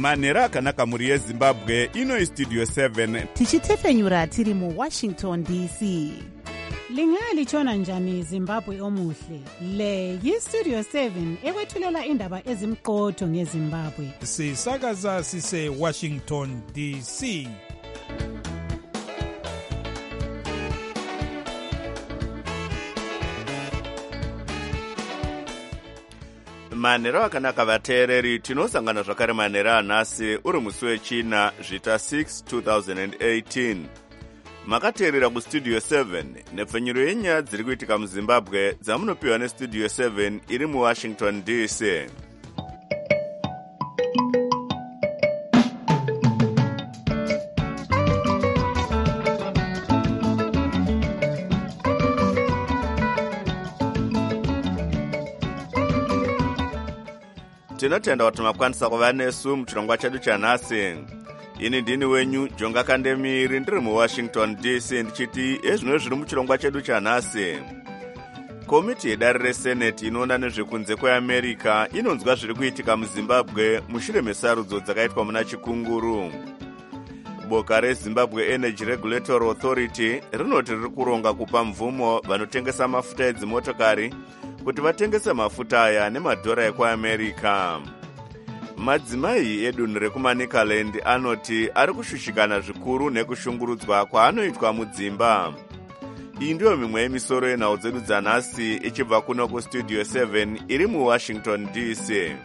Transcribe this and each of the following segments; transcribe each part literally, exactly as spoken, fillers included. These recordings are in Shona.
manhero akanaka mhuri yezimbabwe. Ino istudio seven tichitefenyura tiri muwashington D C. Lingalitshona njani Zimbabwe omuhle? Le yistudio seven ekwethulela indaba ezimqotho ngeZimbabwe. Sisakaza sise Washington D C. manhero akanaka vateereri, tinosangana zvakare manhero anhasi uri musi wechina zvita six two thousand eighteen. Makateerera kustudio seven nepfenyuro yenyaya dziri kuitika muzimbabwe dzamunopiwa nestudio seven iri muwashington D C. Tinotenda kuti makwanisa kuva nesu muchirongwa chedu chanhasi. Ini ndini wenyu Jonga Kandemiri ndiri muWashington D C ndichiti ezvino zviri muchirongwa chedu chanhasi. Komiti yedare reseneti inoona nezvekunze kweAmerica inonzwa zviri kuitika muZimbabwe mushure mesarudzo dzakaitwa muna chikunguru. Boka reZimbabwe Energy Regulatory Authority rinoti riri kuronga kupa mvumo vanotengesa mafuta edzimotokari kuti vatengese mafuta aya nemadhora ekuAmerica. Madzimai edunhu rekuManicaland anoti ari kushushikana zvikuru nekushungurudzwa kwaanoitwa mudzimba. Iyi ndiyo mimwe yemisoro yenhau dzedu dzanhasi ichibva kuno kustudio seven iri muWashington D C.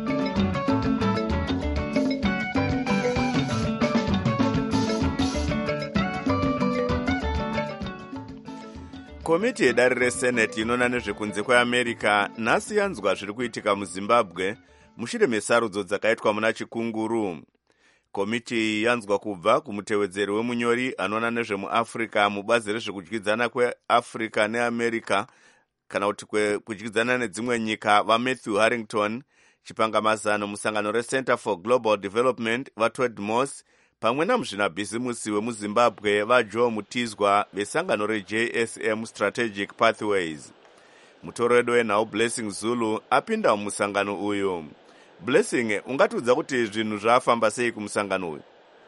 Komiti yedare reseneti inoona nezvekunze kweAmerica nhasi yanzwa zviri kuitika muZimbabwe mushure mesarudzo dzakaitwa muna chikunguru. Komiti iyi yanzwa kubva kumutevedzeri wemunyori anoona nezvemuAfrica mubazi rezvekudyidzana kweAfrica neAmerica kana kuti kudyidzana nedzimwe nyika vaMatthew Harrington, chipangamazano musangano reCenter for Global Development vaTodd Moss, pamwe namuzvinabhizimusi wemuZimbabwe vaJoe Mutizwa vesangano reJ S M Strategic Pathways. Mutoro wedu wenhau Blessing Zulu apinda mumusangano uyu. Blessing, ungatiudza kuti zvinhu zvafamba sei kumusangano uyu?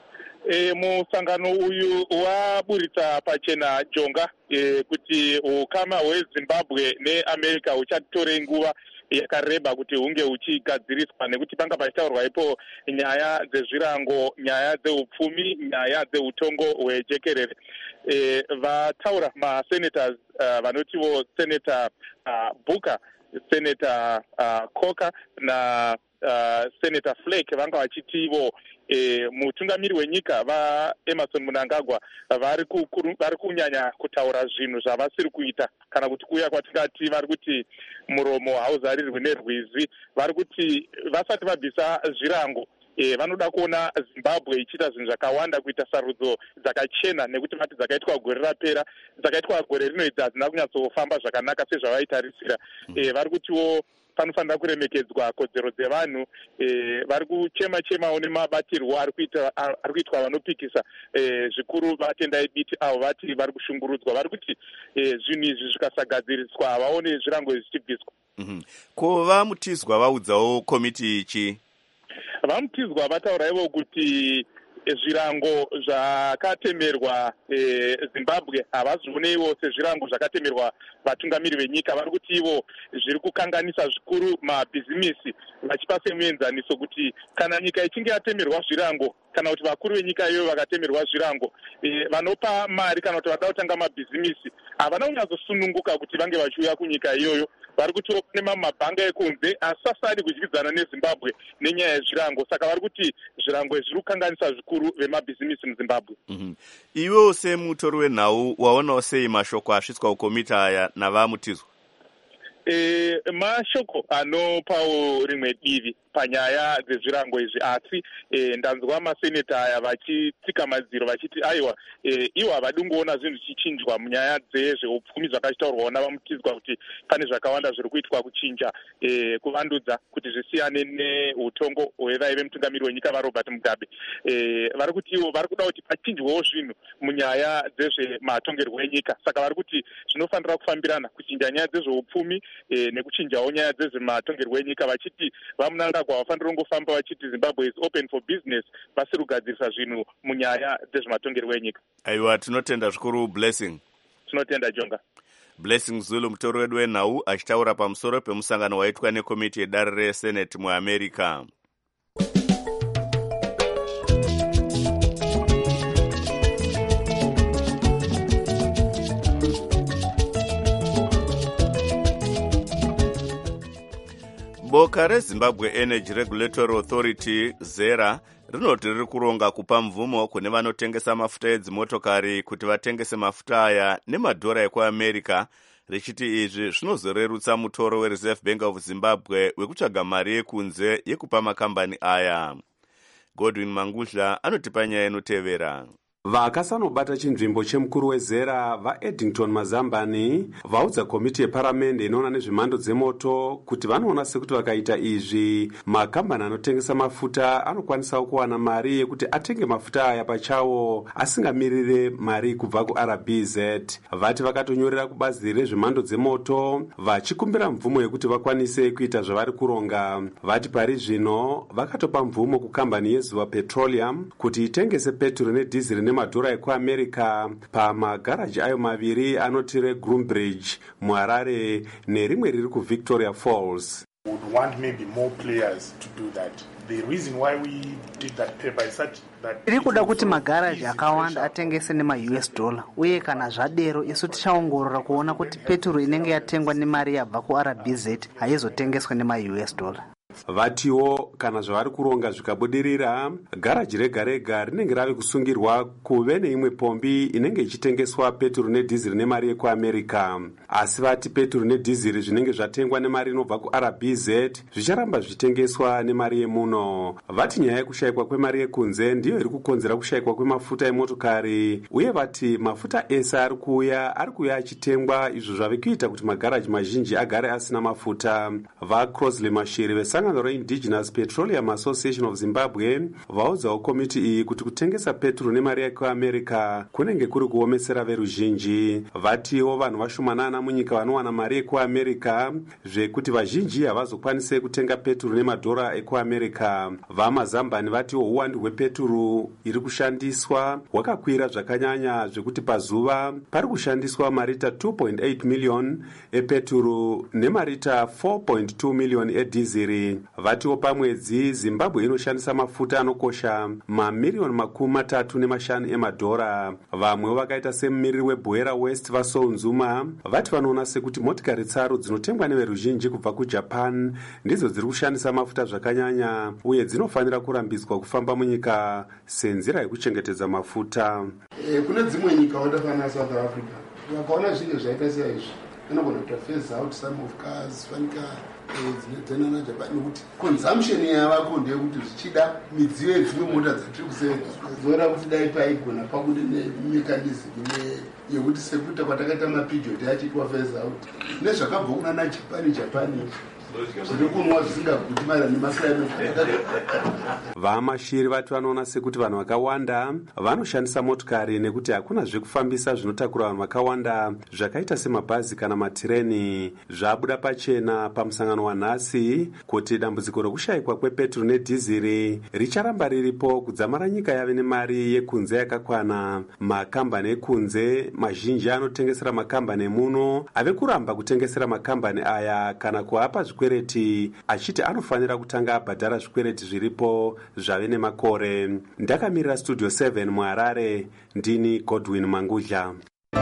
E, musangano uyu waburitsa pachena Jonga e, kuti ukama hweZimbabwe neAmerica huchatore nguva yakareba kuti hunge huchigadziriswa, nekuti panga pachitaurwa ipo nyaya dzezvirango, nyaya dzeupfumi, nyaya dzeutongo hwejekerere. E, vataura masenators uh, vanotiwo senator uh, Booker, senator uh, Coker na uh, senator Flake vanga vachitivo e, mutungamiri wenyika vaEmerson Mnangagwa vari vari kunyanya kutaura zvinhu zvavasiri kuita, kana kuti kuya kwatingati vari kuti muromo hauzarirwi nerwizi. Vari kuti vasati vabvisa zvirango E, vanoda kuona Zimbabwe ichita zvinhu zvakawanda kuita sarudzo dzakachena, nekuti vati dzakaitwa gore rapera, dzakaitwa gore rino idzi hadzina kunyatsofamba zvakanaka sezvavaitarisira. E, vari kutiwo panofanira kuremekedzwa kodzero dzevanhu. E, vari kuchema chemawo nemabatirwo ari kuita ari kuitwa vanopikisa e, zvikuru vatendai biti avo vati vari kushungurudzwa. Vari kuti e, zvinhu izvi zvikasagadziriswa vaone zvirango izvi zvichibviswa. Mm-hmm. Ko vaMutizwa vaudzawo komiti ichi? VaMutizwa vataura ivo kuti zvirango zvakatemerwa e, Zimbabwe havazvioneiwo sezvirango zvakatemerwa vatungamiri venyika. Vari kuti ivo zviri kukanganisa zvikuru mabhizimisi, vachipa semuenzaniso kuti kana nyika ichinge yatemerwa zvirango, kana kuti vakuru venyika iyoyo vakatemerwa zvirango, e, vanopa mari kana kuti vada kutanga mabhizimisi havana kunyatsosununguka kuti vange vachiuya kunyika iyoyo. Vari kuti pane mamwe mabhanga ekunze asasari kudyidzana neZimbabwe nenyaya yezvirango, saka vari kuti zvirango zviri kukanganisa zvikuru vemabhizimisi muZimbabwe. Mm-hmm. Iwewo semutori wenhau waonawo sei mashoko asvitswa kukomiti aya navaMutizwa? E, mashoko anopawo rimwe divi panyaya dzezvirango izvi, asi e, ndanzwa maseneta aya vachitsika madziro vachiti aiwa e, iwo havadi kungoona zvinhu zvichichinjwa munyaya dzezveupfumi zvakachitaurwawo navaMutizwa kuti pane zvakawanda zviri kuitwa kuchinja e, kuvandudza kuti zvisiyane neutongo hwevaive mutungamiri wenyika vaRobert Mugabe. E, vari kuti iwo vari kuda kuti pachinjwewo zvinhu munyaya dzezvematongerwo enyika, saka vari kuti zvinofanira kufambirana kuchinja nyaya dzezveupfumi e, nekuchinjawo nyaya dzezvematongerwo enyika vachiti vamunangagwa vafanira kungofamba vachiti Zimbabwe is open for business pasiri kugadzirisa zvinhu munyaya dzezvematongerwo enyika. Aiwa, tinotenda zvikuru Blessing. Tinotenda Jonga. Blessing Zulu, mutori wedu wenhau, achitaura pamusoro pemusangano waitwa nekomiti yedare reseneti muAmerica. Boka reZimbabwe Energy Regulatory Authority zera rinoti riri kuronga kupa mvumo kune vanotengesa mafuta edzimotokari kuti vatengese mafuta aya nemadhora ekuAmerica, richiti izvi zvinozorerutsa mutoro weReserve Bank of Zimbabwe wekutsvaga mari yekunze yekupa makambani aya. Godwin Mangudla anotipa nyaya inotevera. Vakasanobata chinzvimbo chemukuru wezera vaEddington Mazambani vaudza komiti yeparamende inoona nezvemhando dzemoto kuti vanoona sekuti vakaita izvi makambani anotengesa mafuta anokwanisawo kuwana mari yekuti atenge mafuta aya pachawo asingamirire mari kubva kuR B Z. Vati vakatonyorera kubazi rezvemhando dzemoto vachikumbira mvumo yekuti vakwanise kuita zvavari kuronga. Vati pari zvino vakatopa mvumo kukambani yeZuwa Petroleum kuti itengese petro nedhiziri nemadhora ekuAmerica pamagaraji ayo maviri anoti reGroombridge muHarare nerimwe riri kuVictoria Falls. Would want maybe more players to do that. The reason why we did that paper is such that tiri kuda kuti magaraji akawanda atengese nema-U S dollar uye kana zvadero isu tichaongorora kuona kuti petro inenge yatengwa nemari yabva kuR B Z haizotengeswa nema-U S dollar. Vatiwo kana zvavari kuronga zvikabudirira, garaji rega rega rinenge rave kusungirwa kuve neimwe pombi inenge ichitengeswa petro nedhiziri nemari yekuAmerica. Asi vati petro nedhiziri zvinenge zvatengwa nemari inobva kuR B Z zvicharamba zvitengeswa nemari yemuno. Vati nyaya yekushayikwa kwemari yekunze ndiyo iri kukonzera kushayikwa kwemafuta emotokari, uye vati mafuta ese ari kuuya ari kuuya achitengwa, izvo zvave kuita kuti magaraji mazhinji agare asina mafuta. VaCrosley Mashiri vesangano reIndigenous Petroleum Association of Zimbabwe vaudzawo komiti iyi kuti kutengesa petro nemari yekuAmerica kunenge kuri kuomesera veruzhinji. Vatiwo vanhu vashomanana munyika vanowana mari yekuAmerica zvekuti vazhinji havazokwanise kutenga petro nemadhora ekuAmerica. VaMazambani vatiwo uwandu hwepetro iri kushandiswa hwakakwira zvakanyanya zvekuti pazuva pari kushandiswa marita two point eight million epetro nemarita four point two million edhiziri. Vatiwo pamwedzi Zimbabwe inoshandisa mafuta anokosha mamiliyoni makumi matatu nemashanu emadhora. Vamwe vakaita semumiriri weBwera West vaSounzuma vati vanoona sekuti motikari tsaru dzinotengwa neveruzhinji kubva kuJapan ndidzo dziri kushandisa mafuta zvakanyanya uye dzinofanira kurambiswa kufamba munyika senzira yekuchengetedza mafuta. E, kune dzimwe nyika wakafanana South Africa vakaona zvinhu zvaita seizvi vanogona kuita phase out some of cars fanika dzinedzana naJapan nekuti consumption yavako ndeyekuti zvichida midziyo yedzimwe mota dzatiri kusevenza zoona kuti dai paigona pakude nemechanism yekuti sekuita kwatakaita mapijoti achitwa phase out nezvakabva kuna naJapan Japan VaMashiri vati vanoona sekuti vanhu vakawanda vanoshandisa motikari nekuti hakuna zvekufambisa zvinotakura vanhu vakawanda zvakaita semabhazi kana matireni. Zvabuda pachena pamusangano wanhasi kuti dambudziko rokushayikwa kwepetro nedhiziri richaramba riripo kudzamara nyika yave nemari yekunze yakakwana. Makambani ekunze mazhinji anotengesera makambani emuno ave kuramba kutengesera makambani aya kana kuapa zvikwereti achiti anofanira kutanga abhadhara zvikwereti zviripo zvave nemakore. Ndakamirira Studio seven muHarare, ndini Godwin Mangudla.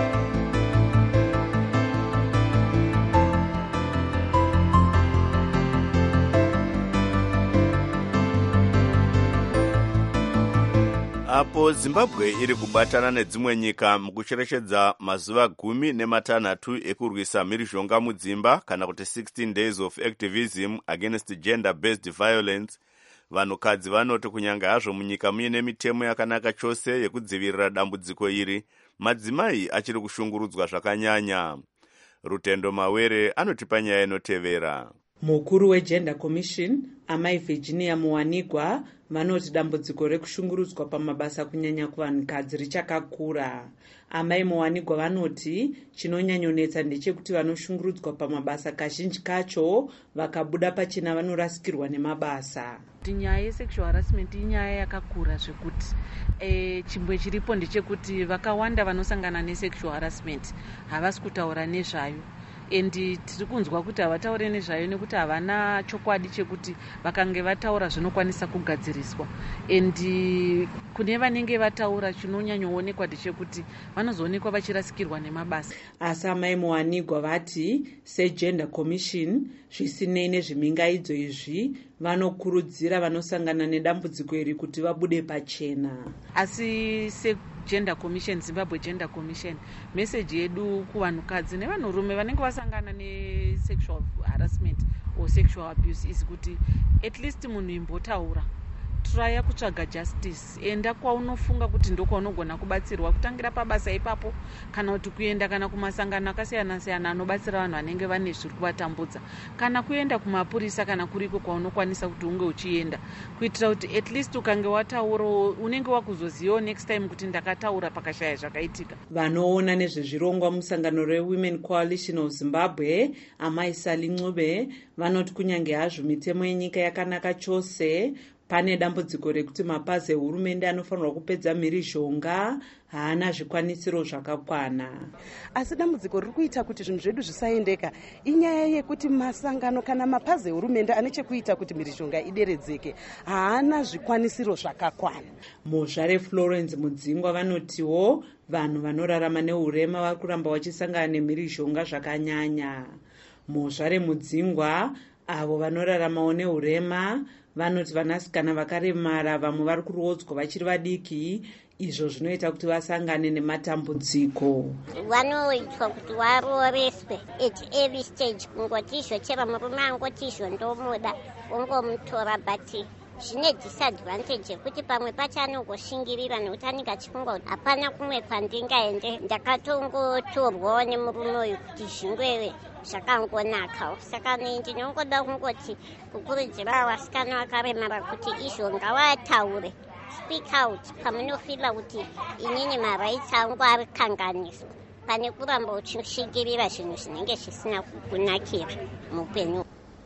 Apo Zimbabwe iri kubatana nedzimwe nyika mukucherechedza mazuva gumi nematanhatu ekurwisa mhirizhonga mudzimba kana kuti sixteen days of activism against gender-based violence, vanhukadzi vanoti kunyange hazvo munyika muine mitemo yakanaka chose yekudzivirira dambudziko iri, madzimai achiri kushungurudzwa zvakanyanya. Rutendo Mawere anotipa nyaya inotevera. Mukuru weGender Commission amai Virginia Muwanigwa vanoti dambudziko rekushungurudzwa pamabasa kunyanya kuvanhukadzi richakakura. Amai Muwanigwa vanoti chinonyanyonetsa ndechekuti vanoshungurudzwa pamabasa kazhinji kacho vakabuda pachena vanorasikirwa nemabasa. Nyaya yesexual harassment inyaya yakakura zvekuti e, chimbwe chiripo ndechekuti vakawanda vanosangana nesexual harassment havasi kutaura nezvayo. Endi tiri kunzwa kuti havataure nezvayo nekuti havana chokwadi chekuti vakange vataura zvinokwanisa kugadziriswa. Endi kune vanenge vataura chinonyanyoonekwa ndechekuti vanozoonekwa vachirasikirwa nemabasa. Asi amai Muwanigwa vati seGender Commission zvisinei nezvimingaidzo izvi vanokurudzira vanosangana nedambudziko iri kuti vabude pachena. Asi se Gender Commission, Zimbabwe Gender Commission, message yedu kuvanhukadzi nevanhurume vanenge vasangana nesexual harassment or sexual abuse is kuti at least munhu imbotaura, traya kutsvaga justice, enda kwaunofunga kuti ndokwaunogona kubatsirwa kutangira pabasa ipapo kana kuti kuenda kana kumasangano akasiyana siyana anobatsira vanhu vanenge vane zviri kuvatambudza, kana kuenda kumapurisa kana kuriko kwaunokwanisa kuti unge uchienda, kuitira kuti at least ukange wataura unenge wakuzozivawo next time kuti ndakataura pakashaya zvakaitika. Vanoona nezvezvirongwa musangano reWomen Coalition of Zimbabwe amai Sali Ncube vanoti kunyange hazvo mitemo yenyika yakanaka chose, pane dambudziko rekuti mapazi ehurumende anofanirwa kupedza mhirizhonga haana zvikwanisiro zvakakwana. Asi dambudziko riri kuita kuti zvinhu zvedu zvisaendeka inyaya yekuti masangano kana mapazi ehurumende ane chekuita kuti mhirizhonga ideredzeke haana zvikwanisiro zvakakwana. Muzvare Florence Mudzingwa vanotiwo vanhu vanorarama neurema vari kuramba vachisangana nemhirizhonga zvakanyanya. Muzvare Mudzingwa avo vanoraramawo neurema vanoti vanasikana vakaremara vamwe vari kurodzwa vachiri vadiki, izvo zvinoita kuti vasangane nematambudziko. Vanoitwa kuti varoreswe at every stage, kungoti izvo chero murume angoti izvo ndomuda ungomutora, but zvine disadvantage yekuti pamwe pacho anongoshingirira nekuti anenge achifunga kuti hapana kumwe kwandingaende, ndakatongotorwawo nemurume uyu kuti zvingwewe zvakangonakawo. Saka ndinongoda kungoti kukurudzira vasikana vakaremara kuti izvo ngavataure, speak out pamunofila kuti inini marights angu ari kanganiswa, pane kuramba uchishingirira zvinhu zvinenge zvisina kukunakira muupenyu.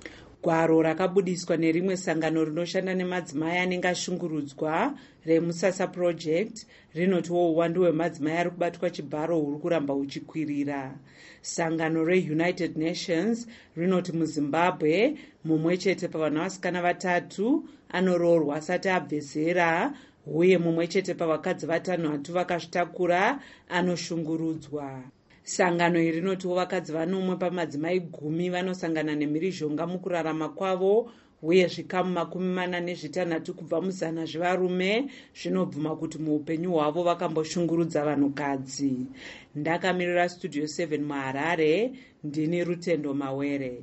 Gwaro rakabudiswa nerimwe sangano rinoshanda nemadzimai anenge ashungurudzwa reMusasa Project rinotiwo uwandu hwemadzimai ari kubatwa chibharo huri kuramba huchikwirira. Sangano reUnited Nations rinoti muZimbabwe mumwe chete pavana vasikana vatatu anoroorwa asati abve zera, uye mumwe chete pavakadzi vatanhatu vakazvitakura anoshungurudzwa. Sangano iri rinotiwo vakadzi vanomwe pamadzimai gumi vanosangana nemhirizhonga mukurarama kwavo, uye zvikamu makumi mana nezvitanhatu kubva muzana zvevarume zvinobvuma kuti muupenyu hwavo vakamboshungurudza vanhukadzi. Ndakamirira Studio seven muHarare, ndini Rutendo Mawere.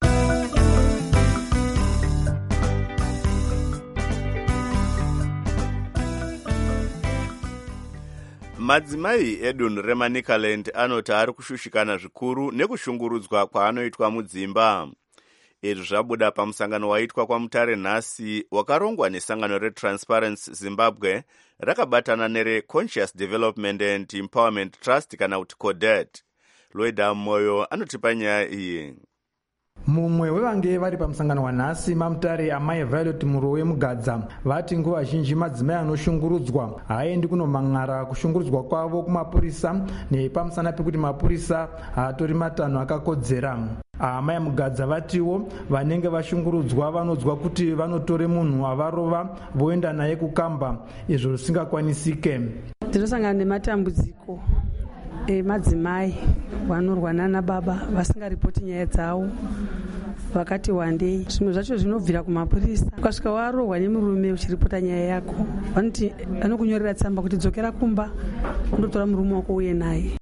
Madzimai edunhu reManicaland anoti ari kushushikana zvikuru nekushungurudzwa kwaanoitwa mudzimba. Izvi zvabuda pamusangano waitwa kwaMutare nhasi wakarongwa nesangano reTransparency Zimbabwe rakabatana nereConscious Development and Empowerment Trust kana kuti CODET. Loida Moyo anotipa nyaya iyi. Mumwe wevange vari pamusangano wanhasi maMutare amai Violet Murowe Mugadza vati nguva zhinji madzimai anoshungurudzwa haaendi kunomhan'ara kushungurudzwa kwavo kumapurisa nepamusana pekuti mapurisa haatori matanho akakodzera. Amai Mugadza vatiwo vanenge vashungurudzwa vanodzwa kuti vanotore munhu avarova voenda naye kukamba, izvo zvisingakwanisike. Tinosangana nematambudziko emadzimai vanorwana nababa vasingaripoti nyaya dzavo vakati wandei. Zvimwe zvacho zvinobvira kumapurisa. Ukasvika warohwa nemurume uchiripota nyaya yako, vanoti anokunyorera tsamba kuti dzokera kumba undotora murume wako uye naye.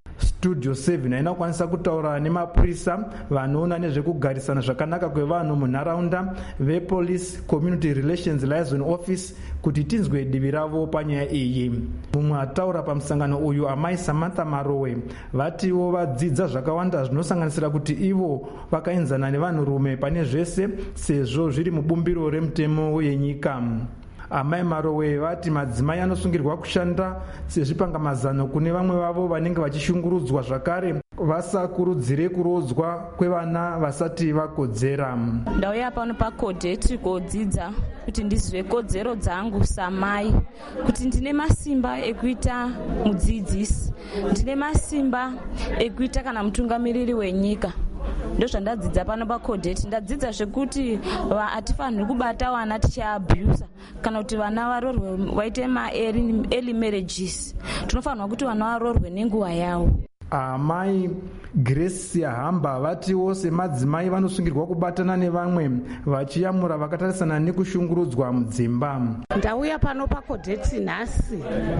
studio seven haina kukwanisa kutaura nemapurisa vanoona nezvekugarisana zvakanaka kwevanhu munharaunda vepolice community relations liaison office kuti tinzwe divi ravo panyaya iyi. Mumwe ataura pamusangano uyu amai Samantha Marowe vatiwo vadzidza zvakawanda zvinosanganisira kuti ivo vakaenzana nevanhurume pane zvese sezvo zviri mubumbiro remutemo yenyika. Amai Marowe vati madzimai anosungirwa kushanda sezvipangamazano kune vamwe vavo vanenge vachishungurudzwa, zvakare vasakurudzire kurodzwa kwevana vasati vakodzera. Ndauya pano pakodheti kodzidza kuti ndizive kodzero dzangu samai, kuti ndine masimba ekuita mudzidzisi, ndine masimba ekuita kana mutungamiriri wenyika. Ndozvandadzidza pano pakodheti. Ndadzidza zvekuti hatifaniri kubata vana tichiabhusa kana kuti vana varorwe vaite ma-early marriages. Tinofanirwa kuti vana varorwe nenguva yavo. Amai Grace Hamba vatiwo semadzimai vanosungirwa kubatana nevamwe vachiyamura vakatarisana nekushungurudzwa mudzimba. Ndauya pano pakodheti nhasi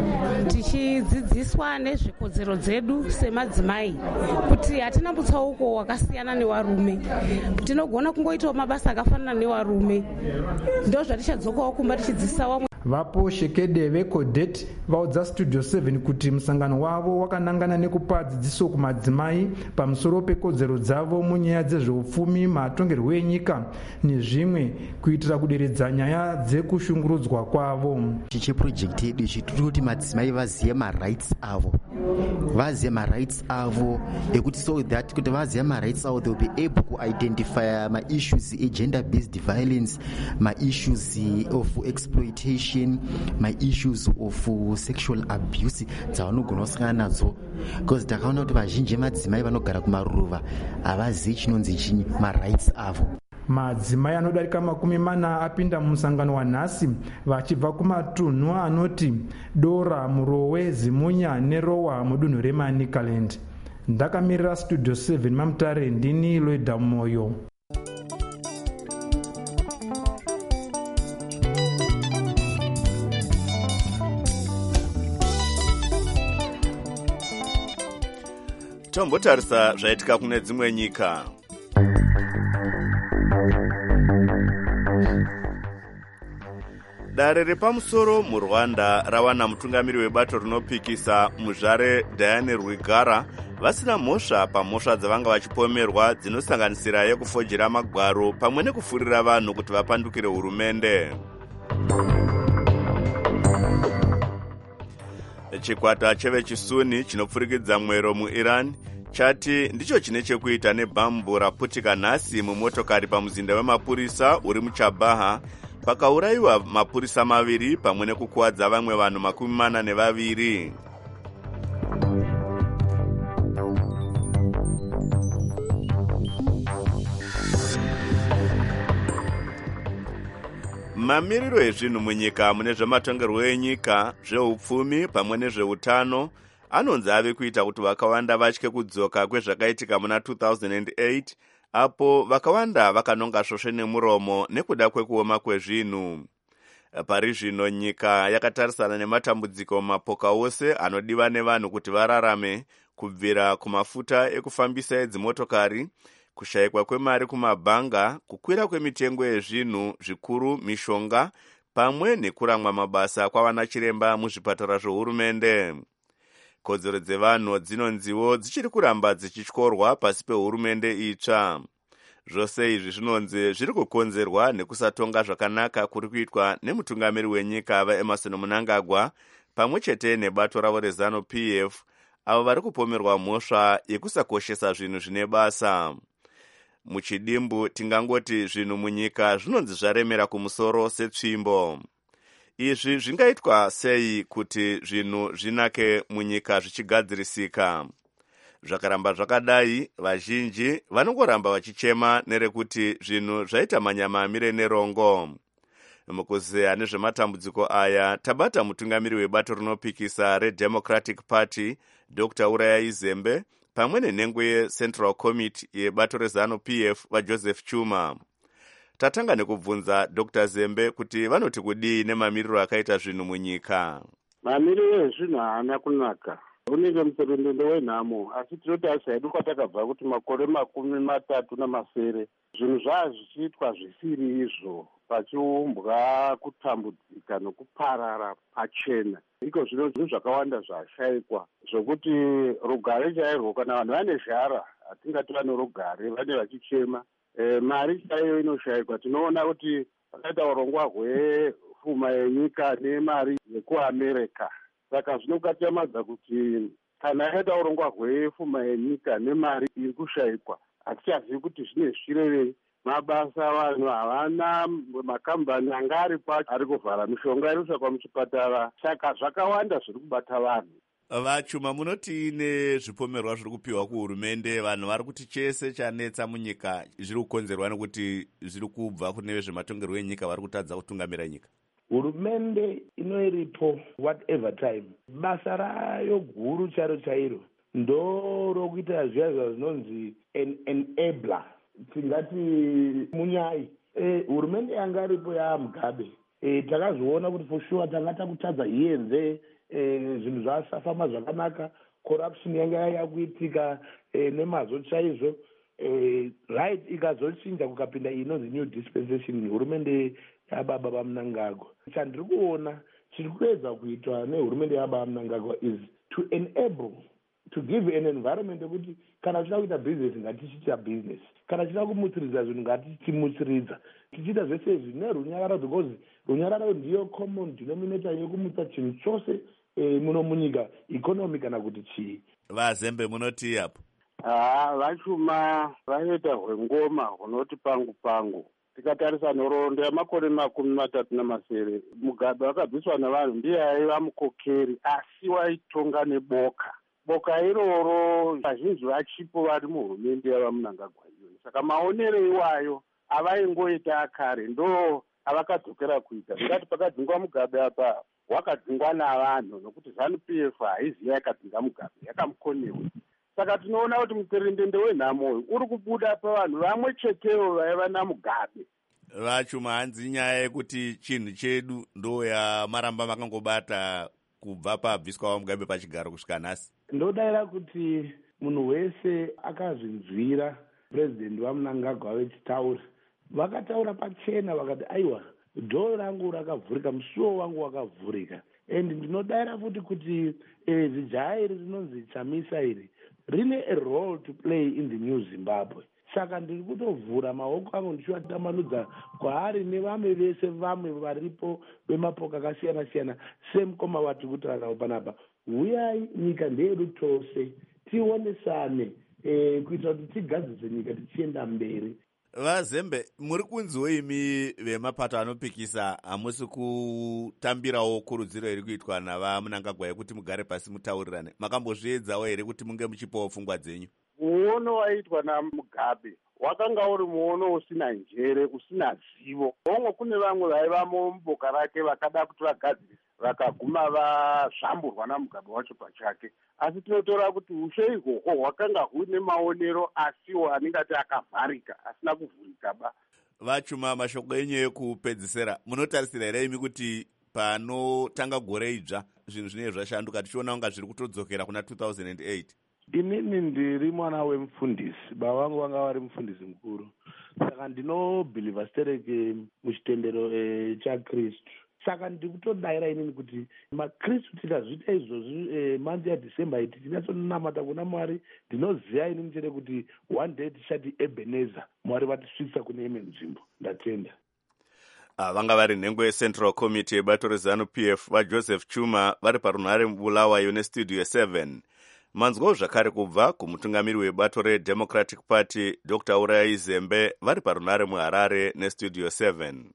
tichidzidziswa nezvekodzero dzedu semadzimai, kuti hatina mutsauko wakasiyana nevarume, tinogona kungoitawo mabasa akafanana nevarume. Ndo zvatichadzokawo kumba tichidzidzisa vamwe. Vapo Shekede vekodheti vaudza studio seven kuti musangano wavo wakanangana nekupa dzidziso kumadzimai pamusoro pekodzero dzavo munyaya dzezveupfumi, matongerwo enyika nezvimwe, kuitira kuderedza nyaya dzekushungurudzwa kwavo. Chiche project yedu ichi tiri kuti madzimai vazive marights avo, vazive marights avo ekuti so that kuti vazive marights avo they will be able to identify ma issues e gender based violence, ma issues of exploitation, my issues of sexual abuse dzavanogona kusangana nadzo, because takaona kuti vazhinji madzimai vanogara kumaruva havazivi chinonzi chinyi marights avo. Madzimai anodarika makumi mana apinda mumusangano wanhasi vachibva kumatunhu anoti Dora, Murowe, Zimunya neRowa mudunhu reManicaland. Ndakamirira studio seven Mamutare, ndini Loida Moyo. Tombotarisa zvaitika kune dzimwe nyika. Dare repamusoro muRwanda rawana mutungamiri webato rinopikisa muzvare Diane Rwigara vasina mhosva pamhosva dzavanga vachipomerwa dzinosanganisira yekufojera magwaro pamwe nekufurira vanhu kuti vapandukire hurumende. Chikwata chevechisuni chinopfurikidza mwero muIran chati ndicho chine chekuita nebhambu raputika nhasi mumotokari pamuzinda wemapurisa uri muChabaha, pakaurayiwa mapurisa maviri pamwe nekukuwadza vamwe vanhu makumi mana nevaviri. Mamiriro ezvinhu munyika mune zvematongerwo enyika, zveupfumi pamwe nezveutano anonzi ave kuita kuti vakawanda vatye kudzoka kwezvakaitika muna two thousand eight, apo vakawanda vakanonga svosve nemuromo nekuda kwekuoma kwezvinhu. Pari zvino nyika yakatarisana nematambudziko mapoka ose anodiwa nevanhu kuti vararame, kubvira kumafuta ekufambisa edzimotokari, kushayikwa kwemari kumabhanga, kukwira kwemitengo yezvinhu zvikuru, mishonga, pamwe nekuramwa mabasa kwavana chiremba muzvipatara zvohurumende. Kodzero dzevanhu dzinonziwo dzichiri kuramba dzichityorwa pasi pehurumende itsva. Zvose izvi zvinonzi zviri kukonzerwa nekusatonga zvakanaka kuri kuitwa nemutungamiri wenyika vaEmmerson Mnangagwa pamwe chete nebato ravo reZanu P F, avo vari kupomerwa mhosva yekusakoshesa zvinhu zvine basa. Muchidimbu tingangoti zvinhu munyika zvinonzi zvaremera kumusoro setsvimbo. Izvi zvingaitwa sei kuti zvinhu zvinake munyika zvichigadzirisika? Zvakaramba zvakadai, vazhinji vanongoramba vachichema nerekuti zvinhu zvaita manyama amire nerongo. Mukuzeya nezvematambudziko aya tabata mutungamiri webato rinopikisa reDemocratic Party Doctor Urayai Zembe pamwe nenhengo yeCentral Committee yebato reZanu P F vaJoseph Chuma. Tatanga nekubvunza Doctor Zembe kuti vanoti kudii nemamiriro akaita zvinhu munyika. Mamiriro ezvinhu haana kunaka. unenge muserendende wenhamo, asi tinoti haisaidu kwatakabva kuti makore makumi matatu namasere zvinhu zvaa zvichiitwa zvisiri izvo, pachiumbwa kutambudzika nokuparara pachena. Iko zvino zvinhu zvakawanda zvashayikwa zvokuti rugare chairwo, kana vanhu vane zhara hatingati vane rugare, vane vachichema. E, mari chaiyo inoshayikwa. Tinoona kuti pakaita urongwa hwepfuma yenyika nemari yekuamerica. Saka zvinokatamadza kuti kana yakaita urongwa hwepfuma yenyika nemari iri kushayikwa, hatichazivi kuti zvine zvirevei. Mabasa vanhu havana, makambani anga aripo ari kuvhara, mishonga iri kutsvakwa muchipatara. Saka zvakawanda zviri kubata vanhu. Vachuma, munoti nezvipomerwa zviri kupiwa kuhurumende, vanhu vari kuti chese chanetsa munyika zviri kukonzerwa nekuti zviri kubva kune vezvematongerwo enyika vari kutadza kutungamira nyika. Hurumende inoiripo whatever time, basa rayo guru charo chairo ndo rokuita zviya zvinonzi enabler, tingati munyai. E, hurumende yanga iripo yaMugabe, e, takazviona kuti for sure tanga takutadza iyenze zvinhu zvasafamba zvakanaka, corruption yanga yakuitika e, nemazvo chaizvo. E, right ikazochinja kukapinda inonzi new dispensation, hurumende yababa vaMnangagwa. Chandiri kuona chiri kuedza kuitwa nehurumende yababa vaMnangagwa is to enable, to give an environment yekuti kana tichida kuita business ngatichiita business, kana tichida kumutsiridza zvinhu ngatichimutsiridza, tichiita zvese izvi nerunyararo, because runyararo ndiyo common denominator yekumutsa chinhu chose e, muno munyika, economy kana kuti chii. Vazembe munoti apo? Ah, Vachuma vanoita hwengoma hunoti pangu pangu. Tikatarisa nhoroondo yamakore makumi matatu namasere, Mugabe wakabviswa navanhu, ndiye aiva mukokeri, asi waitonga neboka. Boka iroro vazhinji vachipo vari muhurumende yavaMnangagwa iyoyo. Saka maonero iwayo avaingoita akare ndo avakadzokera kuita. Ndingati pakadzingwa Mugabe apa wakadzingwa navanhu, nokuti ZANU P F haiziva yakadzinga Mugabe, yakamukonewa. Saka tinoona kuti muserendende wenhamo uyu uri kubuda pavanhu vamwe chetewo vaiva naMugabe. Vachuma, hanzi nyaya yekuti chinhu chedu ndo yamaramba makangobata kubva pabviswa waMugabe pachigaro kusvika nhasi? Ndodaira kuti munhu wese akazvinzwira purezidendi waMnangagwa vechitaura, vakataura pachena vakati aiwa, dhoo rangu rakavhurika, musuwo wangu wakavhurika. And ndinodaira futi kuti eh, zijaya iri rinonzi Chamisa iri rine a role to play in the new Zimbabwe. Saka ndiri kutovhura maoko angu ndichivatambanudza kwaari nevamwe vese vamwe varipo vemapoka akasiyana siyana, semukoma vati kutaura panapa, uyai nyika ndeyedu tose, tionesane e, kuitira kuti tigadzise nyika tichienda mberi. Vazembe, muri kunziwo imi vemapato anopikisa hamusi kutambirawo kurudziro iri kuitwa navaMnangagwa yekuti mugare pasi mutaurirane? Makambozviedzawo here kuti munge muchipawo pfungwa dzenyu? Muono waitwa naMugabe wakanga uri muono usina njere, usina zivo. Omwe kune vamwe vaivamo muboka rake vakada kuti vagadzirisa, vakaguma vazvamburwa naMugabe wacho pachake. Asi tinotora kuti ushe ihwohwo hwakanga huine maonero asiwo anengati akavharika, asina kuvhurika ba. Vachuma, mashoko enyu ekupedzisira, munotarisira here imi kuti panotanga gore idzva zvinhu zvinenge zvashanduka, tichiona kunga zviri kutodzokera kuna two thousand eight? Inini ndiri mwana wemufundisi, baba vangu vanga vari mufundisi mukuru, saka ndinobhilivha stereke muchitendero e, chaKristu. Saka ndiri kutodaira inini kuti maKristu tikazviita izvozvi e, manzi yaDhisemba iti tinyatsonamata kuna Mwari, ndinoziva inini chete kuti one day tichati Ebenezer, Mwari vatisvitsa kune imwe nzvimbo. Ndatenda. Ah, vanga vari nhengo yeCentral Committee yebato reZANU P F vaJoseph Chuma vari parunhare Bulawayo nestudio seven. Manzwawo zvakare kubva kumutungamiri webato reDemocratic Party Doctor Urayai Zembe vari parunhare muHarare nestudio seven.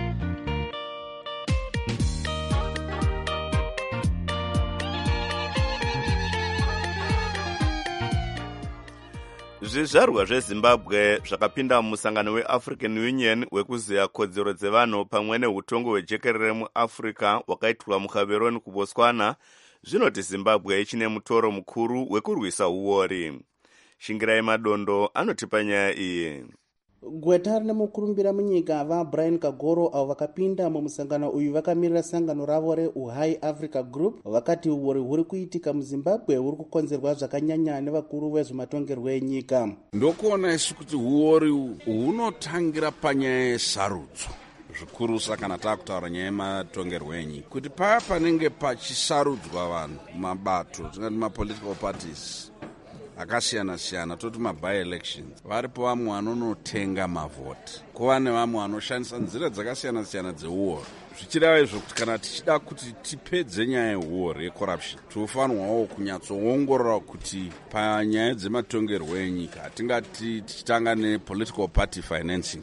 Zvizvarwa zveZimbabwe zvakapinda mumusangano weAfrican Union wekuziya kodzero dzevanhu pamwe neutongo hwejekerere muAfrica wakaitwa muKameruni kuBotswana zvinoti Zimbabwe ichine mutoro mukuru wekurwisa uori. Shingirai Madondo anotipa nyaya iyi. gweta rine mukurumbira munyika vabrian kagoro avo vakapinda mumusangano uyu vakamirira sangano ravo reuhai africa group vakati uori huri kuitika muzimbabwe huri kukonzerwa zvakanyanya nevakuru vezvematongerwo enyika. ndokuona isu kuti uori hunotangira panyaya yesarudzo zvikurusa kana taakutaura nyaya yematongerwo enyika, kuti paya panenge pachisarudzwa vanhu mabato tingati mapolitical parties akasiyana-siyana, toti maby-elections, varipo vamwe vanonotenga mavhoti, kuva nevamwe vanoshandisa nzira dzakasiyana-siyana dzeuori. zvichireva izvo kuti kana tichida kuti tipedze nyaya yehuori yecorruption, tinofanirwawo kunyatsoongorora kuti panyaya dzematongerwo enyika hatingati tichitanga nepolitical party financing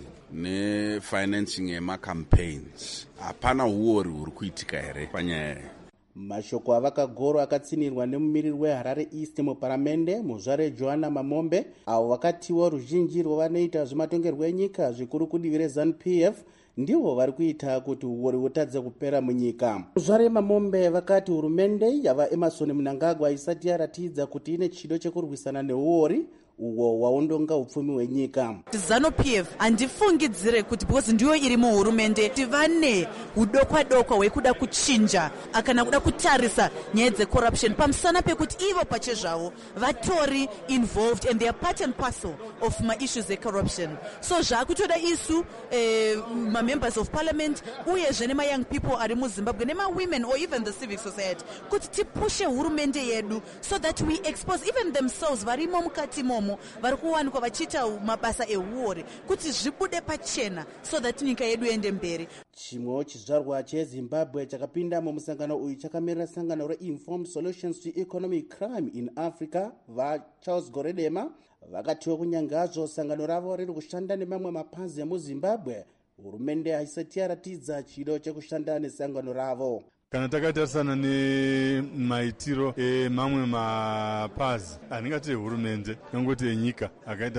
nefinancing yemacampaigns, hapana huori huri kuitika here panyaya iyi. Mashoko avakagoro akatsinirwa nemumiriri weHarare East muparamende muzvare Joanna Mamombe avo vakatiwo ruzhinji rwavanoita zvematongerwo enyika zvikuru kudivi reZANU-P F ndivo vari kuita kuti uori hutadze kupera munyika. Muzvare Mamombe vakati hurumende yava Emerson Mnangagwa isati yaratidza kuti ine chido chekurwisana neuori uwo waundonga upfumi hwenyika. ZANU-P F handifungidzire kuti because ndiyo iri muhurumende tivane hudokwa-dokwa hwekuda kuchinja kana kuda kutarisa nyaya dzecorruption pamusana pekuti ivo pache zvavo vatori involved and they are part and parcel of maissues ecorruption. So zvakutoda isu eh, mamembers of parliament uyezve nema-young people ari muZimbabwe nema-women or even the civic society kuti tipushe hurumende yedu so that we expose even themselves varimo mukati momo vari kuwanikwa vachiita mabasa euori kuti zvibude pachena so that nyika yedu ende mberi. Chimwewo chizvarwa cheZimbabwe chakapinda mumusangano uyu chakamirira sangano reInformed Solutions to Economic Crime in Africa vaCharles Goredema vakatiwo kunyangazvo sangano ravo riri kushanda nemamwe mapazi emuZimbabwe hurumende haisati yaratidza chido chekushanda nesangano ravo. Kana takatarisana nemaitiro emamwe mapazi aningati hurumende nongoti enyika akaita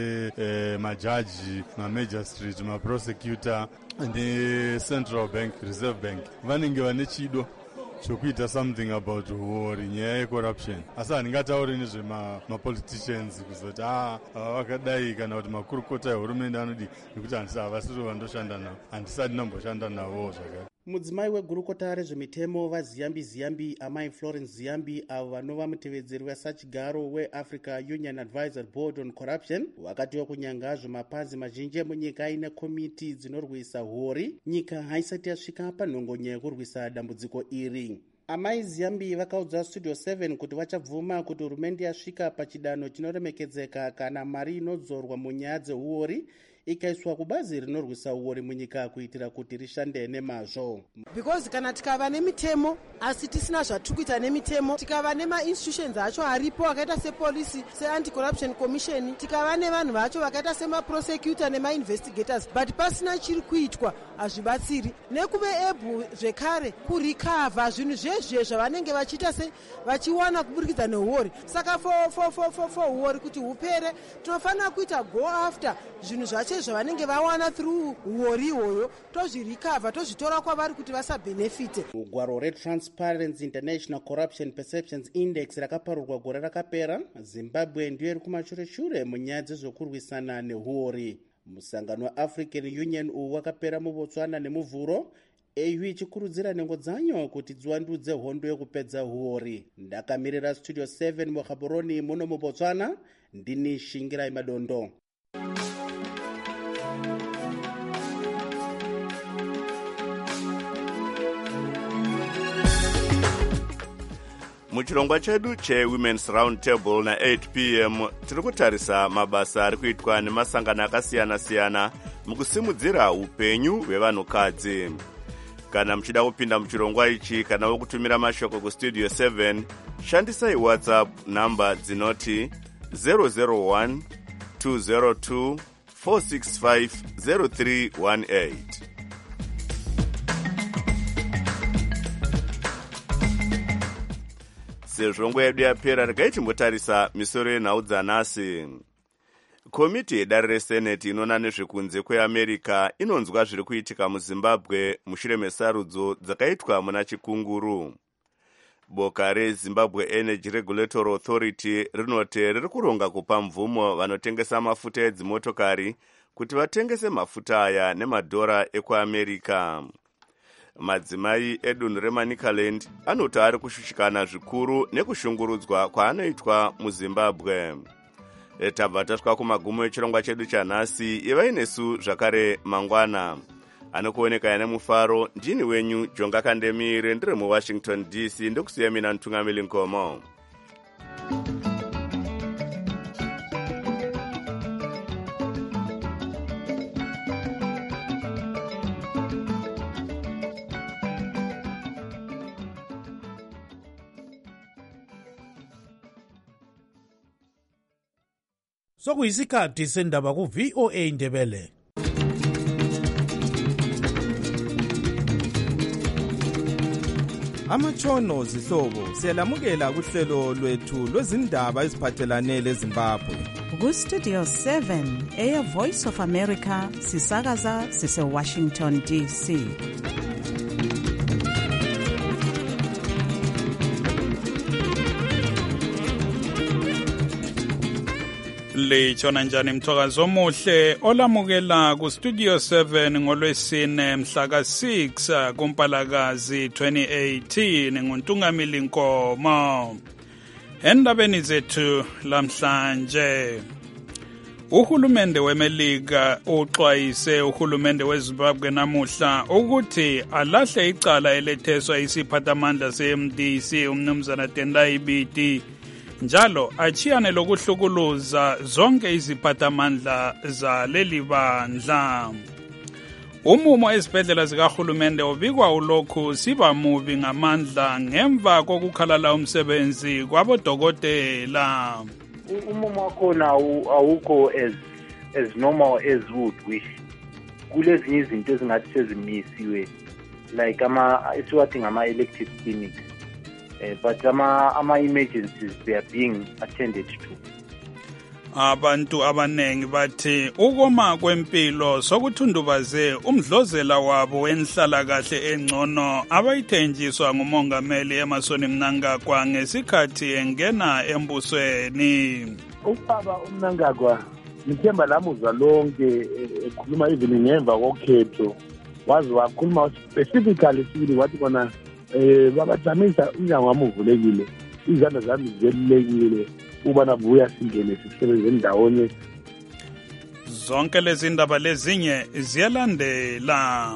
semajaji, mamagistrate, maprosecutor necentral bank, reserve bank vanenge vane chido chokuita something about huori nyaya yecorruption, asi handingatauri nezvemapoliticians kuzoti ah vakadai kana kuti makurukota ehurumende anodi nekuti handisi havasiri vandoshanda navo, handisati namboshanda navo zvakare. Mudzimai wegurukota rezvemitemo vaZiyambi Ziyambi amai Florence Ziyambi avo vanova mutevedzeri wesachigaro weAfrica Union Advisory Board on Corruption vakatiwo kunyangazvo mapazi mazhinji emunyika aine komiti dzinorwisa huori nyika haisati yasvika panhongonya yekurwisa dambudziko iri. Amai Ziyambi vakaudza Studio seven kuti vachabvuma kuti hurumende yasvika pachidanho chinoremekedzeka kana mari inodzorwa munyaya dzehuori ikaiswa kubazi rinorwisa uori munyika kuitira kuti rishande nemazvo. Because kana tikava nemitemo asi tisina zvatikuita nemitemo, tikava nema-institutions acho aripo akaita sepolisi, se-anti-corruption commission, tikava nevanhu vacho vakaita sema-prosecutor nema-investigators, but pasina chiri kuitwa hazvibatsiri. Nekuve ebhu zvekare kurikavha zvinhu zvezve zvavanenge vachiita se vachiwana kuburikidza neuori. Saka for, for, for, for, for uori kuti hupere tinofanira kuita go after zvinhu zvacho zvavanenge vawana through uori ihoyo tozvirikavha tozvitora kwavari kuti vasabenefite. Gwaro reTransparency International Corruption Perceptions Index rakaparurwa gore rakapera, Zimbabwe ndiyo iri kumashure-shure munyaya dzezvekurwisana nehuori. Musangano weAfrican Union uwu wakapera muBotswana nemuvhuro, A U ichikurudzira nhengo dzayo kuti dziwandudze hondo yekupedza huori. Ndakamirira Studio seven muGaborone muno muBotswana, ndini Shingirai Madondo. Muchirongwa chedu cheWomen's Round Table na eight p m tiri kutarisa mabasa ari kuitwa nemasangano akasiyana-siyana mukusimudzira upenyu hwevanhukadzi. Kana muchida kupinda muchirongwa ichi kana wokutumira mashoko kuStudio seven, shandisai WhatsApp namba dzinoti zero zero one two zero two four six five zero three one eight. Sezvo nguva yedu yapera, regai timbotarisa misoro yenhau dzanhasi. Komiti yedare reSeneti inoona nezvekunze kweAmerica inonzwa zviri kuitika muZimbabwe mushure mesarudzo dzakaitwa muna Chikunguru. Boka reZimbabwe Energy Regulatory Authority rinoti riri kuronga kupa mvumo vanotengesa mafuta edzimotokari kuti vatengese mafuta aya nemadhora ekuamerica. Madzimai edunhu remanicaland anoti ari kushushikana zvikuru nekushungurudzwa kwaanoitwa muzimbabwe. Tabva tasvika kumagumo echirongwa chedu chanhasi. Ivai nesu zvakare mangwana. Anokuoneka yana mufaro ndini wenyu Jonga Kandemire ndiri muWashington D C ndokusiya mina Ntungamili Nkomo. Sokuyisikhathi sendaba ku V O A Ndebele. Amatshono zihlobo siyalamukela kuhlelo lwethu lwezindaba eziphathelane leZimbabwe. Ku Studio seven, Air Voice of America, sisakaza sise Washington D C. Lichona njani mthokazo omuhle olamukela ku Studio seven ngolwesine mhla ka six kuMpalakazi twenty eighteen nguNtungamili Nkomo. Endabeni zethu lamhlanje, uhulumende weMelika uxwayise uhulumende weZimbabwe namuhla ukuthi alahle icala eletheswa isiphathamandla se-M D C umnumzana Tendai Biti, njalo achiyane lokuhlukuluza zonke iziphathamandla zaleli bandla. Umumo ezibhedlela zikahulumende ubikwa ulokhu siba mubi ngamandla ngemva kokukhalala umsebenzi kwabodokotela. Umumo wakhona awukho as as normal as would wish. Kulezinye izinto ezingathi sezimisiwe like ama esiwathi ngama elective clinics. Uh, but ama ama emergencies they are being attended to. Abantu abanengi bathi ukoma kwempilo sokuthundubaze umdlozela wabo wenhlala kahle engcono abayithenjiswa ngumongameli Emmerson Mnangagwa ngesikhathi engena embusweni. Ubaba uMnangagwa ngithemba lamuzwa lonke ekhuluma even ngemva kokhetho, wazi wakhuluma specifically sibili wathi kona eh babajamisa unyango wami uvulekile, izandla zami zizelulekile uba nabuya singene sisebenze ndawonye. Zonke lezi ndaba lezinye ziyalandela.